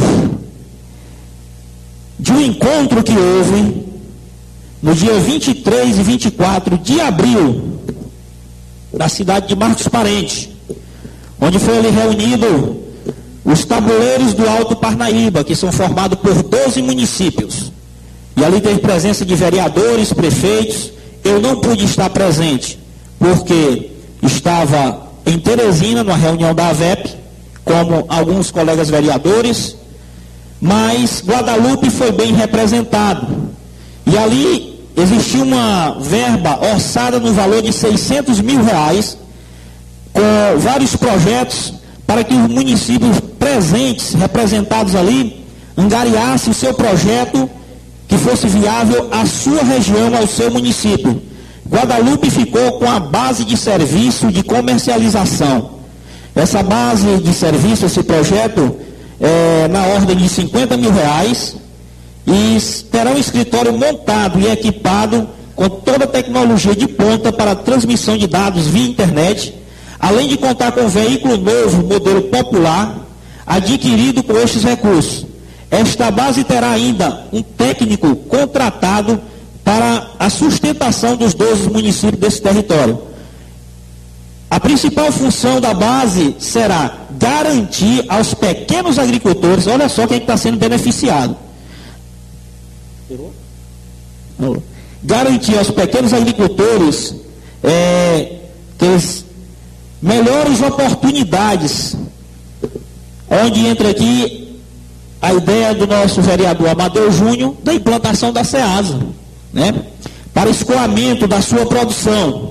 de um encontro que houve no dia vinte e três e vinte e quatro de abril, na cidade de Marcos Parente, onde foi ali reunido os tabuleiros do Alto Parnaíba, que são formados por doze municípios. E ali teve presença de vereadores, prefeitos. Eu não pude estar presente, porque estava em Teresina, numa reunião da A V E P, como alguns colegas vereadores, mas Guadalupe foi bem representado. E ali existiu uma verba orçada no valor de seiscentos mil reais, com vários projetos, para que os municípios presentes, representados ali, angariassem o seu projeto que fosse viável à sua região, ao seu município. Guadalupe ficou com a base de serviço de comercialização. Essa base de serviço, esse projeto, é na ordem de cinquenta mil reais, e terá um escritório montado e equipado com toda a tecnologia de ponta para transmissão de dados via internet, além de contar com um veículo novo, modelo popular, adquirido com estes recursos. Esta base terá ainda um técnico contratado para a sustentação dos doze municípios desse território. A principal função da base será garantir aos pequenos agricultores, olha só quem está sendo beneficiado. Garantir aos pequenos agricultores é, que eles melhores oportunidades, onde entra aqui a ideia do nosso vereador Amadeu Júnior da implantação da SEASA, né, para escoamento da sua produção.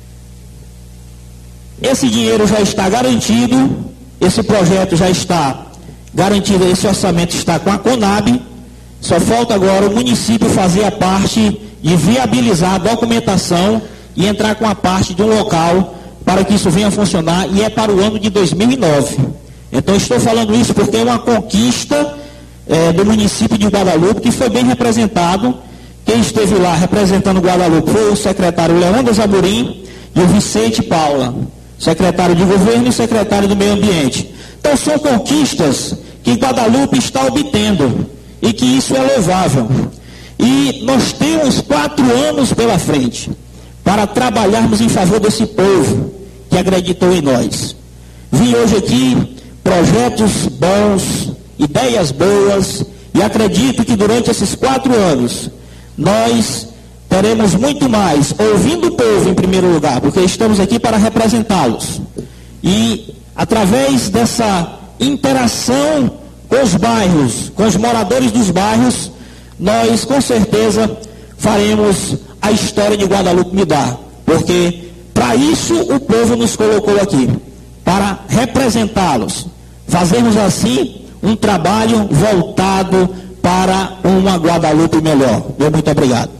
Esse dinheiro já está garantido, esse projeto já está garantido, esse orçamento está com a Conab, só falta agora o município fazer a parte de viabilizar a documentação e entrar com a parte de um local para que isso venha a funcionar, e é para o ano de dois mil e nove. Então estou falando isso porque é uma conquista é, do município de Guadalupe, que foi bem representado. Quem esteve lá representando Guadalupe foi o secretário Leandro Zaburim e o Vicente Paula, secretário de governo e secretário do meio ambiente. Então são conquistas que Guadalupe está obtendo e que isso é louvável. E nós temos quatro anos pela frente para trabalharmos em favor desse povo que acreditou em nós. Vim hoje aqui projetos bons, ideias boas, e acredito que durante esses quatro anos nós teremos muito mais, ouvindo o povo em primeiro lugar, porque estamos aqui para representá-los. E através dessa interação com os bairros, com os moradores dos bairros, nós com certeza faremos a história de Guadalupe mudar, porque para isso o povo nos colocou aqui, para representá-los, fazermos assim um trabalho voltado para uma Guadalupe melhor. Meu muito obrigado.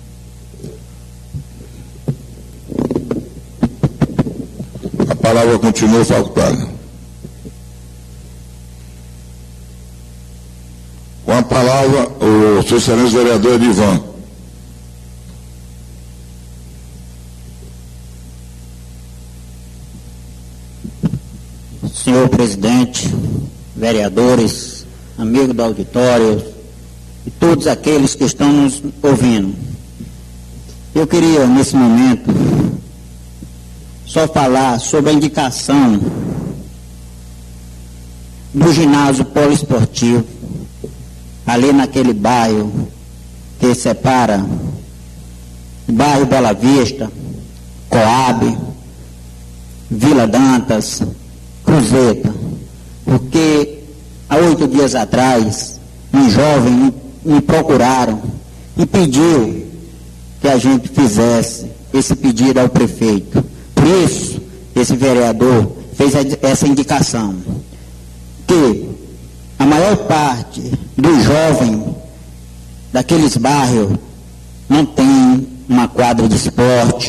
A palavra continua facultada. Com a palavra, o seu excelência vereador Edivan. Senhor presidente, vereadores, amigos do auditório e todos aqueles que estão nos ouvindo. Eu queria, nesse momento, só falar sobre a indicação do ginásio poliesportivo, ali naquele bairro que separa o bairro Bela Vista, Coab, Vila Dantas, Cruzeta, porque há oito dias atrás um jovem me, me procuraram e pediu que a gente fizesse esse pedido ao prefeito. Por isso, esse vereador fez essa indicação, que a maior parte dos jovens daqueles bairros não tem uma quadra de esporte,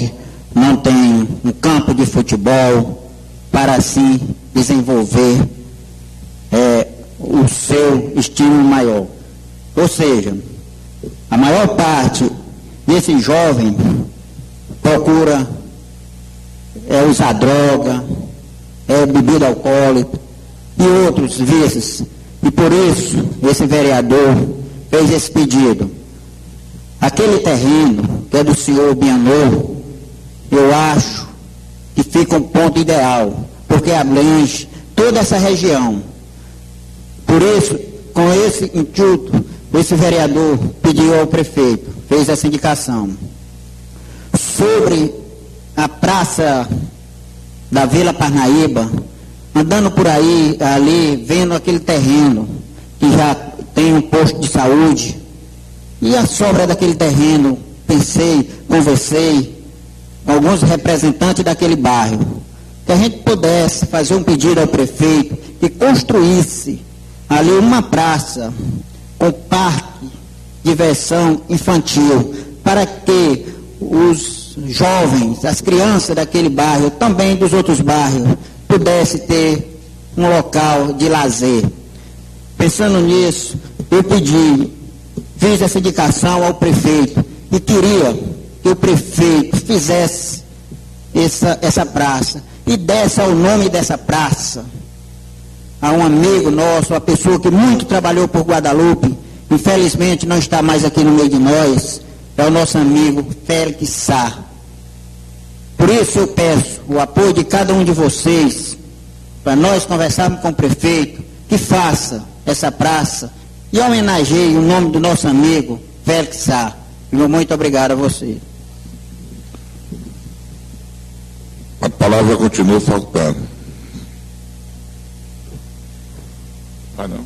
não tem um campo de futebol para assim desenvolver é, o seu estímulo maior. Ou seja, a maior parte desse jovem procura é, usar droga, é, bebida alcoólica e outros vícios. E por isso, esse vereador fez esse pedido. Aquele terreno que é do senhor Bianor, eu acho que fica um ponto ideal, porque abrange toda essa região. Por isso, com esse intuito, esse vereador pediu ao prefeito, fez essa indicação. Sobre a praça da Vila Parnaíba, andando por aí, ali, vendo aquele terreno, que já tem um posto de saúde, e a sobra daquele terreno, pensei, conversei com alguns representantes daquele bairro, que a gente pudesse fazer um pedido ao prefeito que construísse ali uma praça com parque, diversão infantil, para que os jovens, as crianças daquele bairro, também dos outros bairros, pudessem ter um local de lazer. Pensando nisso, eu pedi, fiz essa indicação ao prefeito e queria que o prefeito fizesse essa, essa praça e desse ao nome dessa praça a um amigo nosso, uma pessoa que muito trabalhou por Guadalupe, infelizmente não está mais aqui no meio de nós, é o nosso amigo Félix Sá. Por isso eu peço o apoio de cada um de vocês, para nós conversarmos com o prefeito, que faça essa praça e homenageie o nome do nosso amigo Félix Sá. Muito obrigado a você. A palavra continua faltando. Ah, não.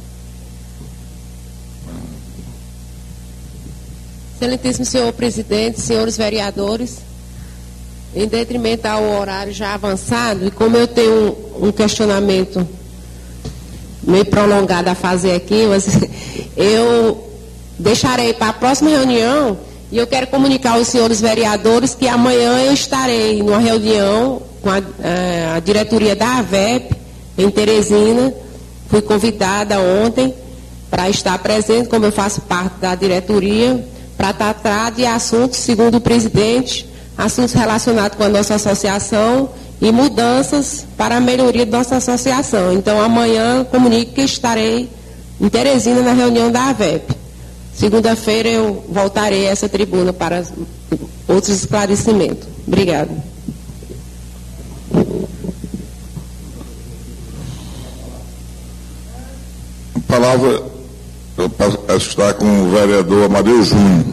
Excelentíssimo senhor presidente, senhores vereadores, em detrimento ao horário já avançado, e como eu tenho um, um questionamento meio prolongado a fazer aqui, mas eu deixarei para a próxima reunião, e eu quero comunicar aos senhores vereadores que amanhã eu estarei numa reunião com a, a, a diretoria da A V E P em Teresina. Fui convidada ontem para estar presente, como eu faço parte da diretoria, para tratar de assuntos, segundo o presidente, assuntos relacionados com a nossa associação e mudanças para a melhoria da nossa associação. Então, amanhã, comunico que estarei em Teresina na reunião da A V E P. Segunda-feira eu voltarei a essa tribuna para outros esclarecimentos. Obrigada. A palavra está com o vereador Amadeu Júnior.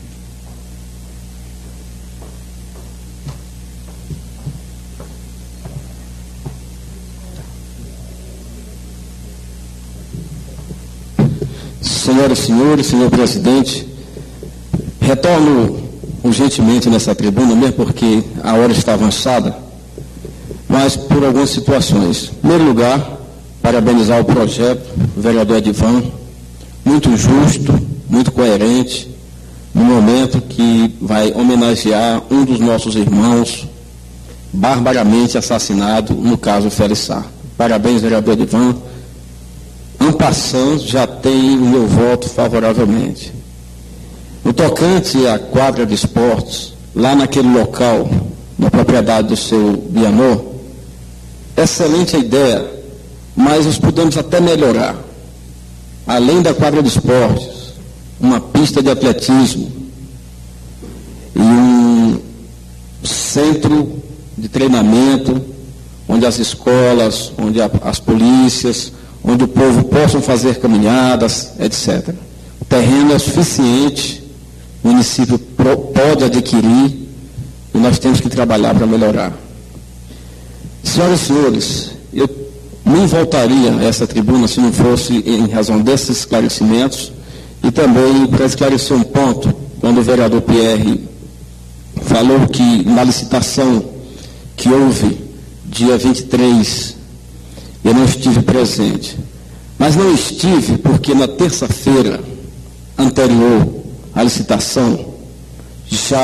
Senhoras e senhores, senhor presidente, retorno urgentemente nessa tribuna, mesmo porque a hora está avançada, mas por algumas situações. Em primeiro lugar, parabenizar o projeto, o vereador Edivan, muito justo, muito coerente, no momento que vai homenagear um dos nossos irmãos barbaramente assassinado, no caso Félix Sá. Parabéns, vereador Edivan. En passant, já tem o meu voto favoravelmente. No tocante à quadra de esportes, lá naquele local, na propriedade do seu Bianor, excelente a ideia, mas nós podemos até melhorar. Além da quadra de esportes, uma pista de atletismo e um centro de treinamento, onde as escolas, onde a, as polícias, onde o povo possa fazer caminhadas, etcétera. O terreno é suficiente, o município pro, pode adquirir e nós temos que trabalhar para melhorar. Senhoras e senhores, eu nem voltaria a essa tribuna se não fosse em razão desses esclarecimentos e também para esclarecer um ponto, quando o vereador Pierre falou que na licitação que houve dia vinte e três, eu não estive presente. Mas não estive porque na terça-feira anterior à licitação já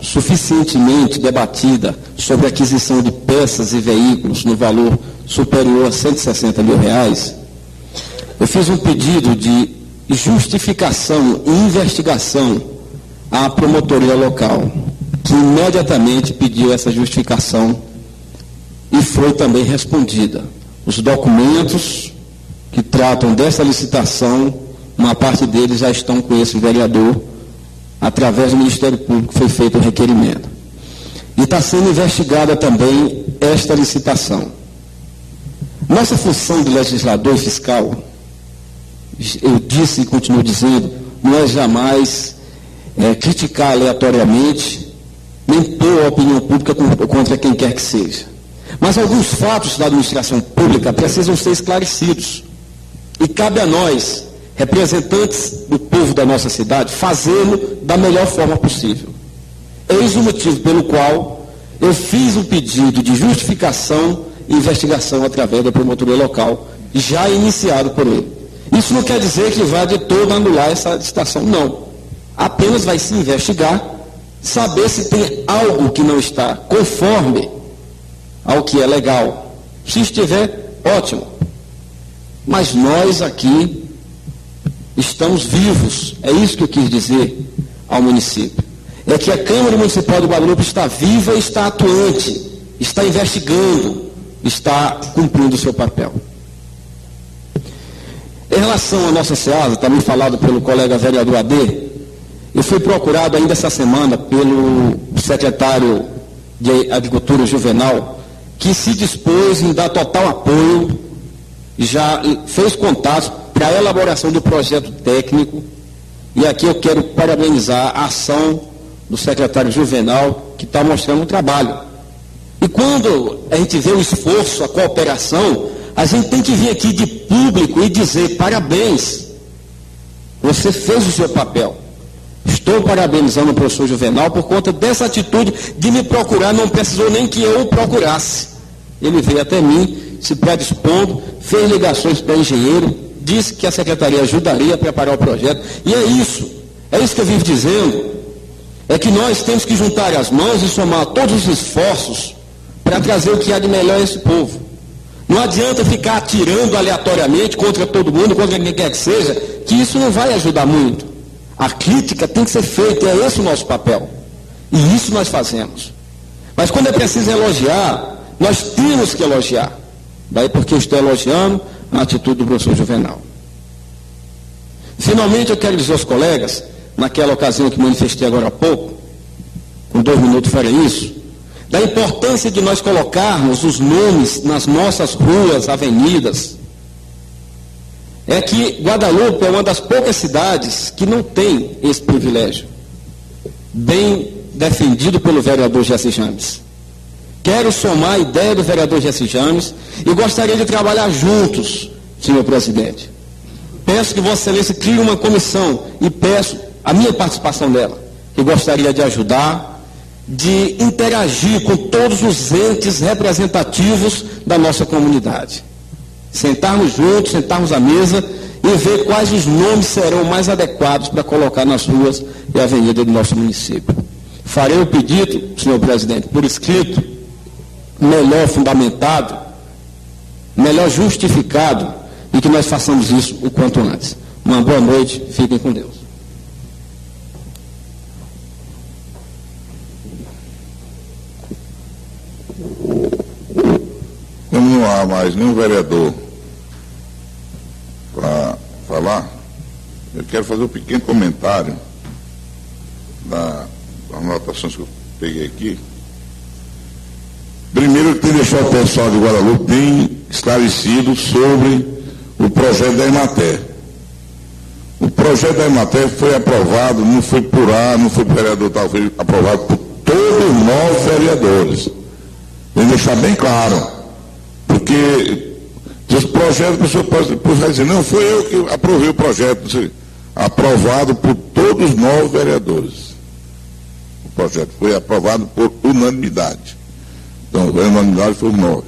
suficientemente debatida sobre a aquisição de peças e veículos no valor superior a cento e sessenta mil reais, eu fiz um pedido de justificação e investigação à promotoria local, que imediatamente pediu essa justificação e foi também respondida. Os documentos que tratam dessa licitação, uma parte deles já estão com esse vereador, através do Ministério Público foi feito o requerimento. E está sendo investigada também esta licitação. Nossa função de legislador fiscal, eu disse e continuo dizendo, não é jamais é, criticar aleatoriamente, nem pôr a opinião pública contra quem quer que seja. Mas alguns fatos da administração pública precisam ser esclarecidos. E cabe a nós, representantes do povo da nossa cidade, fazê-lo da melhor forma possível. Eis o motivo pelo qual eu fiz um pedido de justificação e investigação através da promotoria local, já iniciado por ele. Isso não quer dizer que vá de todo anular essa licitação, não. Apenas vai se investigar, saber se tem algo que não está conforme ao que é legal. Se estiver, ótimo. Mas nós aqui estamos vivos, é isso que eu quis dizer ao município. É que a Câmara Municipal de Guadalupe está viva e está atuante, está investigando, está cumprindo o seu papel. Em relação à nossa SEASA, também falado pelo colega vereador A D, eu fui procurado ainda essa semana pelo secretário de Agricultura Juvenal, que se dispôs em dar total apoio, já fez contatos para a elaboração do projeto técnico, e aqui eu quero parabenizar a ação do secretário Juvenal, que está mostrando um trabalho. E quando a gente vê o esforço, a cooperação, a gente tem que vir aqui de público e dizer parabéns, você fez o seu papel. Estou parabenizando o professor Juvenal por conta dessa atitude de me procurar, não precisou nem que eu o procurasse. Ele veio até mim, se predispondo, fez ligações para o engenheiro, disse que a secretaria ajudaria a preparar o projeto. E é isso, é isso que eu vivo dizendo, é que nós temos que juntar as mãos e somar todos os esforços para trazer o que há de melhor a esse povo. Não adianta ficar atirando aleatoriamente contra todo mundo, contra quem quer que seja, que isso não vai ajudar muito. A crítica tem que ser feita, é esse o nosso papel. E isso nós fazemos. Mas quando é preciso elogiar, nós temos que elogiar. Daí porque eu estou elogiando a atitude do professor Juvenal. Finalmente eu quero dizer aos colegas, naquela ocasião que manifestei agora há pouco, com dois minutos farei isso, da importância de nós colocarmos os nomes nas nossas ruas, avenidas. É que Guadalupe é uma das poucas cidades que não tem esse privilégio, bem defendido pelo vereador Jesse James. Quero somar a ideia do vereador Jesse James e gostaria de trabalhar juntos, senhor presidente. Peço que Vossa Excelência crie uma comissão e peço a minha participação nela, que gostaria de ajudar, de interagir com todos os entes representativos da nossa comunidade. Sentarmos juntos, sentarmos à mesa e ver quais os nomes serão mais adequados para colocar nas ruas e avenidas do nosso município. Farei o pedido, senhor presidente, por escrito, melhor fundamentado, melhor justificado, e que nós façamos isso o quanto antes. Uma boa noite, fiquem com Deus. Como não há mais nenhum vereador para falar, eu quero fazer um pequeno comentário das anotações que eu peguei aqui. Primeiro, eu tenho que deixar o pessoal de Guadalupe bem esclarecido sobre o projeto da Emater. O projeto da Emater foi aprovado, não foi por A, não foi por vereador tal, foi aprovado por todos nós vereadores. Tem que deixar bem claro. Porque os projetos, a pessoa pode, pode dizer, não, foi eu que aprovei o projeto, aprovado por todos nós vereadores. O projeto foi aprovado por unanimidade. Então, a unanimidade foi nove.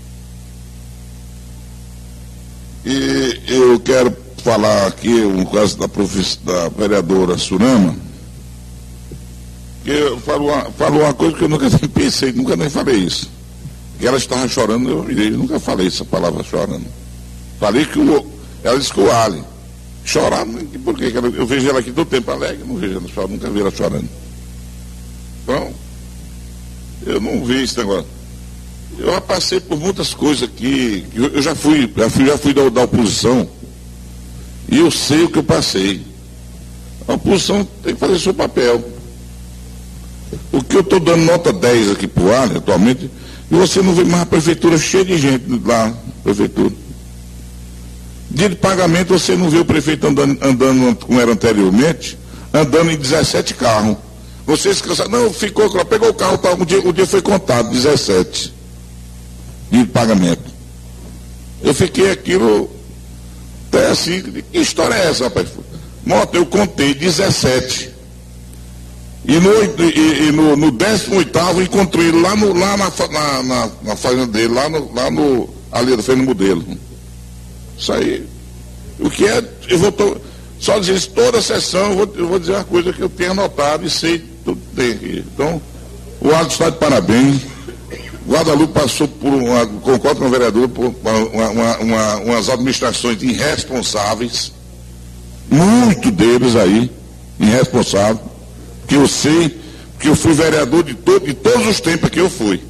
E eu quero falar aqui um caso da, da vereadora Surama, porque falou uma, falou uma coisa que eu nunca nem pensei, nunca nem falei isso. Que ela estava chorando, eu mirei, nunca falei essa palavra chorando. Falei que o, ela disse que o Ali chorava, por quê? Eu vejo ela aqui todo tempo alegre, não vejo ela chorando, nunca vi ela chorando. Então, eu não vi esse negócio. Eu já passei por muitas coisas aqui, eu, eu já fui, já fui, já fui da, da oposição, e eu sei o que eu passei. A oposição tem que fazer seu papel. O que eu estou dando nota dez aqui para o Ali atualmente, e você não vê mais a prefeitura cheia de gente lá, prefeitura. Dia de pagamento você não vê o prefeito andando, andando como era anteriormente, andando em dezessete carros. Você se cansa, não, ficou, pegou o carro, tá, o, dia, o dia foi contado, dezessete. Dia de pagamento. Eu fiquei aquilo, até assim, que história é essa, rapaz? Moto, eu contei dezessete. E no, e, e no, no décimo oitavo encontrei ele lá, no, lá na, na, na, na fazenda dele, lá no, lá no ali do Fernando Modelo. Isso aí. O que é, eu vou to, só dizer isso, toda a sessão, eu vou, eu vou dizer uma coisa que eu tenho anotado e sei tudo tem aqui. Então, o Aldo está de parabéns. Guadalupe passou por uma, concordo com o vereador, por uma, uma, uma, umas administrações irresponsáveis, muito deles aí, irresponsáveis. Que eu sei, que eu fui vereador de, todo, de todos os tempos que eu fui.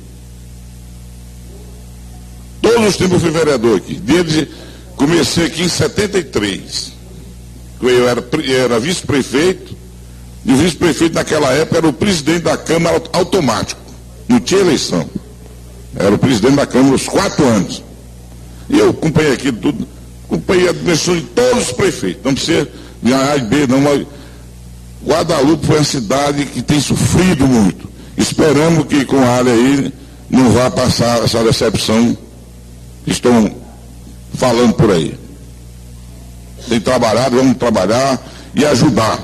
Todos os tempos eu fui vereador aqui. Desde, comecei aqui em setenta e três. Eu era, era vice-prefeito, e o vice-prefeito naquela época era o presidente da Câmara automático. Não tinha eleição. Era o presidente da Câmara uns quatro anos. E eu acompanhei aqui tudo, acompanhei a administração de todos os prefeitos. Não precisa de A e B, não, mas Guadalupe foi uma cidade que tem sofrido muito. Esperamos que com a área aí não vá passar essa decepção que estão falando por aí. Tem trabalhado, vamos trabalhar e ajudar.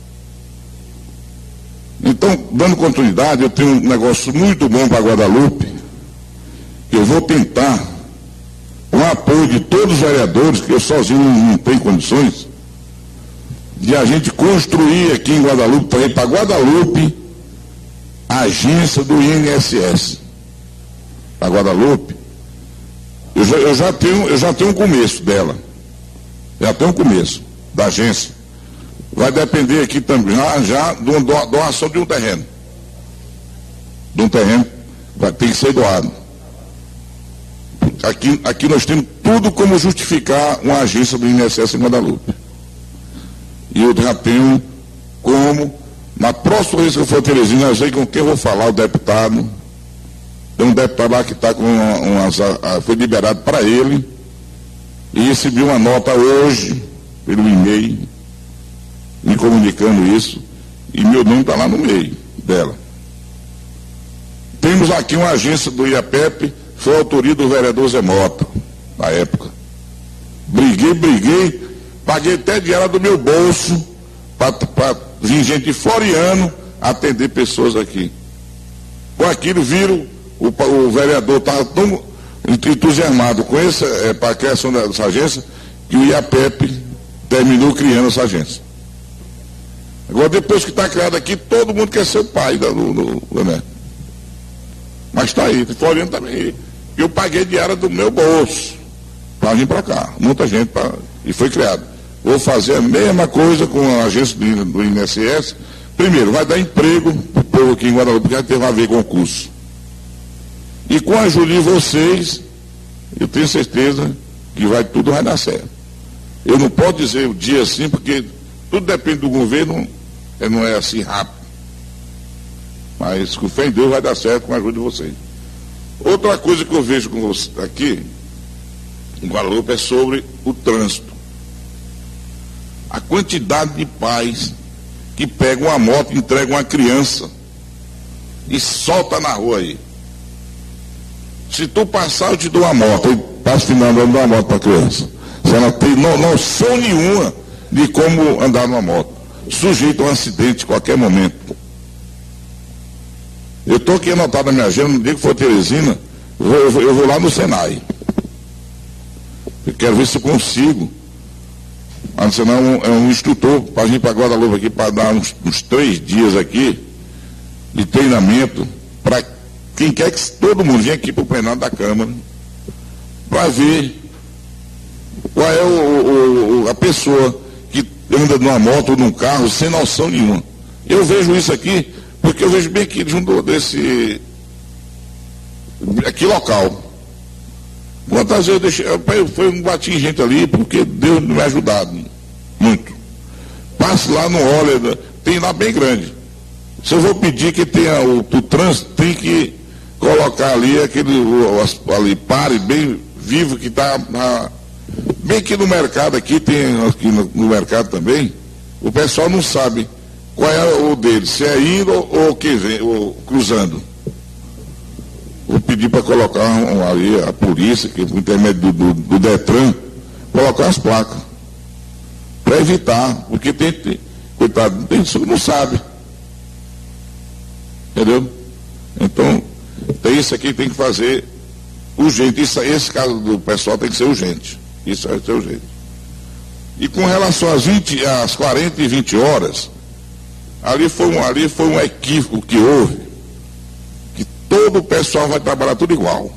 Então, dando continuidade, eu tenho um negócio muito bom para Guadalupe. Eu vou tentar, com o apoio de todos os vereadores, que eu sozinho não tenho condições, de a gente construir aqui em Guadalupe, para ir para Guadalupe, a agência do I N S S. Para Guadalupe, eu já, eu, já tenho, eu já tenho um começo dela. Já tenho um começo da agência. Vai depender aqui também, já, já de uma doação de um terreno. De um terreno, vai ter que ser doado. Aqui, aqui nós temos tudo como justificar uma agência do I N S S em Guadalupe. E eu já tenho como, na próxima vez que eu for a Teresina, eu sei com quem eu vou falar, o deputado. Tem um deputado lá que está com uma, uma, foi liberado para ele, e recebi uma nota hoje, pelo e-mail, me comunicando isso, e meu nome está lá no meio dela. Temos aqui uma agência do I A P E P, foi a autoria do vereador Zé Mota, na época. Briguei, briguei, paguei até dinheiro do meu bolso para vir gente de fora e ano atender pessoas aqui. Com aquilo, viram, o, o vereador estava tão entusiasmado com essa, é, para a criação dessa agência, que o I A P E P terminou criando essa agência. Agora, depois que está criado aqui, todo mundo quer ser o pai do, do, do né? Mas está aí, de fora e ano também. Eu paguei diária do meu bolso para vir para cá. Muita gente, pra, e foi criado. Vou fazer a mesma coisa com a agência do, do I N S S. Primeiro, vai dar emprego para o povo aqui em Guadalupe, porque tem a ver com o curso. E com a ajuda de vocês, eu tenho certeza que vai, tudo vai dar certo. Eu não posso dizer o dia assim, porque tudo depende do governo, não é assim rápido. Mas com fé em Deus vai dar certo com a ajuda de vocês. Outra coisa que eu vejo com você aqui, em Guadalupe, é sobre o trânsito. A quantidade de pais que pegam uma moto, entregam uma criança e solta na rua aí. Se tu passar, eu te dou uma moto. Eu passo final do ano, dou uma moto para a criança. Se ela tem no, noção nenhuma de como andar numa moto, sujeito a um acidente em qualquer momento. Eu estou aqui anotado na minha agenda, no dia que for Teresina, eu vou, eu, vou, eu vou lá no Senai. Eu quero ver se eu consigo. Ah, senão é um, é um instrutor para vir para Guadalupe aqui, para dar uns, uns três dias aqui, de treinamento para quem quer que todo mundo venha aqui para o plenário da Câmara para ver qual é o, o, a pessoa que anda numa moto ou num carro sem noção nenhuma. Eu vejo isso aqui porque eu vejo bem aqui junto desse aqui local. Quantas vezes eu deixei, eu, foi um bati em gente ali porque Deus me ajudado muito. Passe lá no óleo, tem lá bem grande. Se eu vou pedir que tenha o, o trânsito, tem que colocar ali aquele o, ali pare bem vivo que está bem aqui no mercado, aqui tem aqui no, no mercado também. O pessoal não sabe qual é o dele, se é indo ou, ou que vem, ou cruzando. Vou pedir para colocar um, ali a polícia, que por intermédio do, do, do Detran, colocar as placas. Para evitar, porque tem, tem coitado, tem isso que não sabe. Entendeu? Então, tem isso aqui que tem que fazer urgente. Isso, esse caso do pessoal tem que ser urgente. Isso vai ser urgente. E com relação às, vinte, às quarenta e vinte horas, ali foi, um, ali foi um equívoco que houve, que todo o pessoal vai trabalhar tudo igual.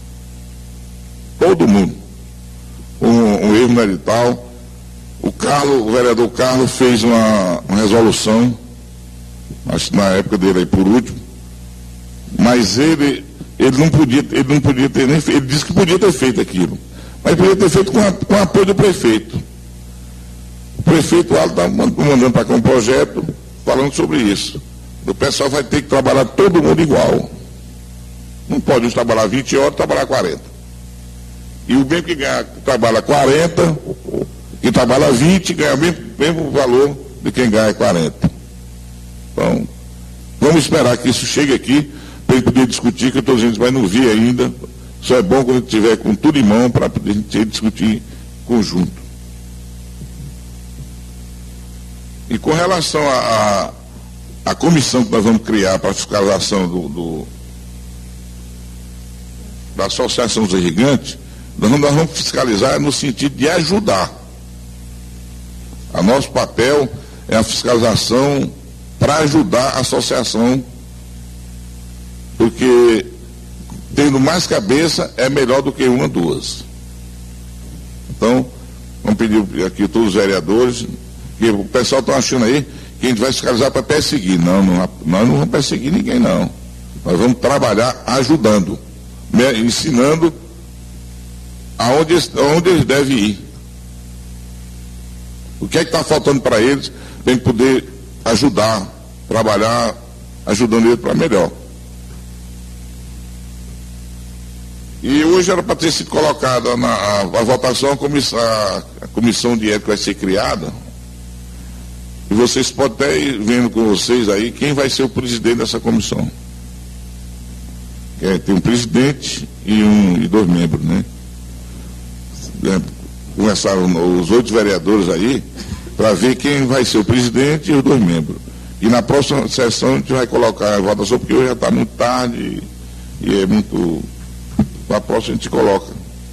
Todo mundo. Um, um erro no edital. O Carlos, o vereador Carlos fez uma, uma resolução, acho que na época dele aí por último, mas ele, ele não podia, ele não podia ter nem feito, ele disse que podia ter feito aquilo, mas podia ter feito com, a, com o apoio do prefeito. O prefeito está mandando para cá um projeto falando sobre isso. O pessoal vai ter que trabalhar todo mundo igual. Não pode uns trabalhar vinte horas, trabalhar quarenta. E o mesmo que ganha, trabalha quarenta, quem trabalha vinte, ganha o mesmo, mesmo valor de quem ganha quarenta. Então, vamos esperar que isso chegue aqui para ele poder discutir, que eu estou dizendo que vai não vir ainda. Só é bom quando tiver com tudo em mão para poder discutir conjunto. E com relação à a, a comissão que nós vamos criar para a fiscalização do, do, da Associação dos Irrigantes, nós, nós vamos fiscalizar no sentido de ajudar. O nosso papel é a fiscalização para ajudar a associação, porque tendo mais cabeça é melhor do que uma, duas. Então, vamos pedir aqui a todos os vereadores, que o pessoal está achando aí que a gente vai fiscalizar para perseguir. Não, não, nós não vamos perseguir ninguém, não. Nós vamos trabalhar ajudando, ensinando aonde, aonde eles devem ir. O que é que está faltando para eles, para a gente poder ajudar, trabalhar, ajudando eles para melhor. E hoje era para ter sido colocada na a, a votação, a comissão, a, a comissão de ética vai ser criada, e vocês podem até ir vendo com vocês aí quem vai ser o presidente dessa comissão. É, tem um presidente e, um, e dois membros, né? É, começaram os oito vereadores aí, para ver quem vai ser o presidente e os dois membros. E na próxima sessão a gente vai colocar a votação, porque hoje já está muito tarde e, e é muito. Na próxima a gente coloca.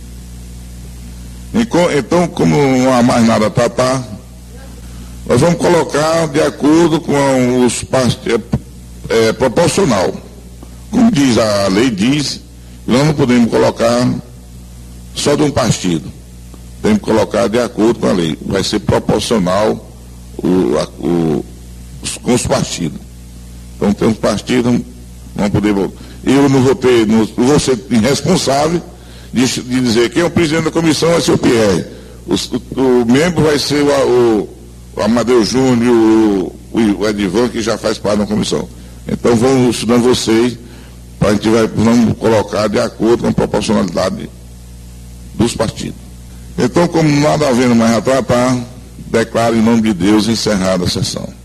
Então, como não há mais nada a tratar, nós vamos colocar de acordo com os partidos, é, é, proporcional. Como diz a lei, diz, nós não podemos colocar só de um partido. Temos que colocar de acordo com a lei. Vai ser proporcional o, a, o, os, com os partidos. Então tem uns partidos, não podemos. Eu não vou ter, não vou ser irresponsável de, de dizer quem é o presidente da comissão vai ser o Pierre. O, o, o membro vai ser o, o, o Amadeu Júnior, o, o Edivan, que já faz parte da comissão. Então vamos estudando vocês, para a gente vai, vamos colocar de acordo com a proporcionalidade dos partidos. Então, como nada havendo mais a tratar, declaro em nome de Deus encerrada a sessão.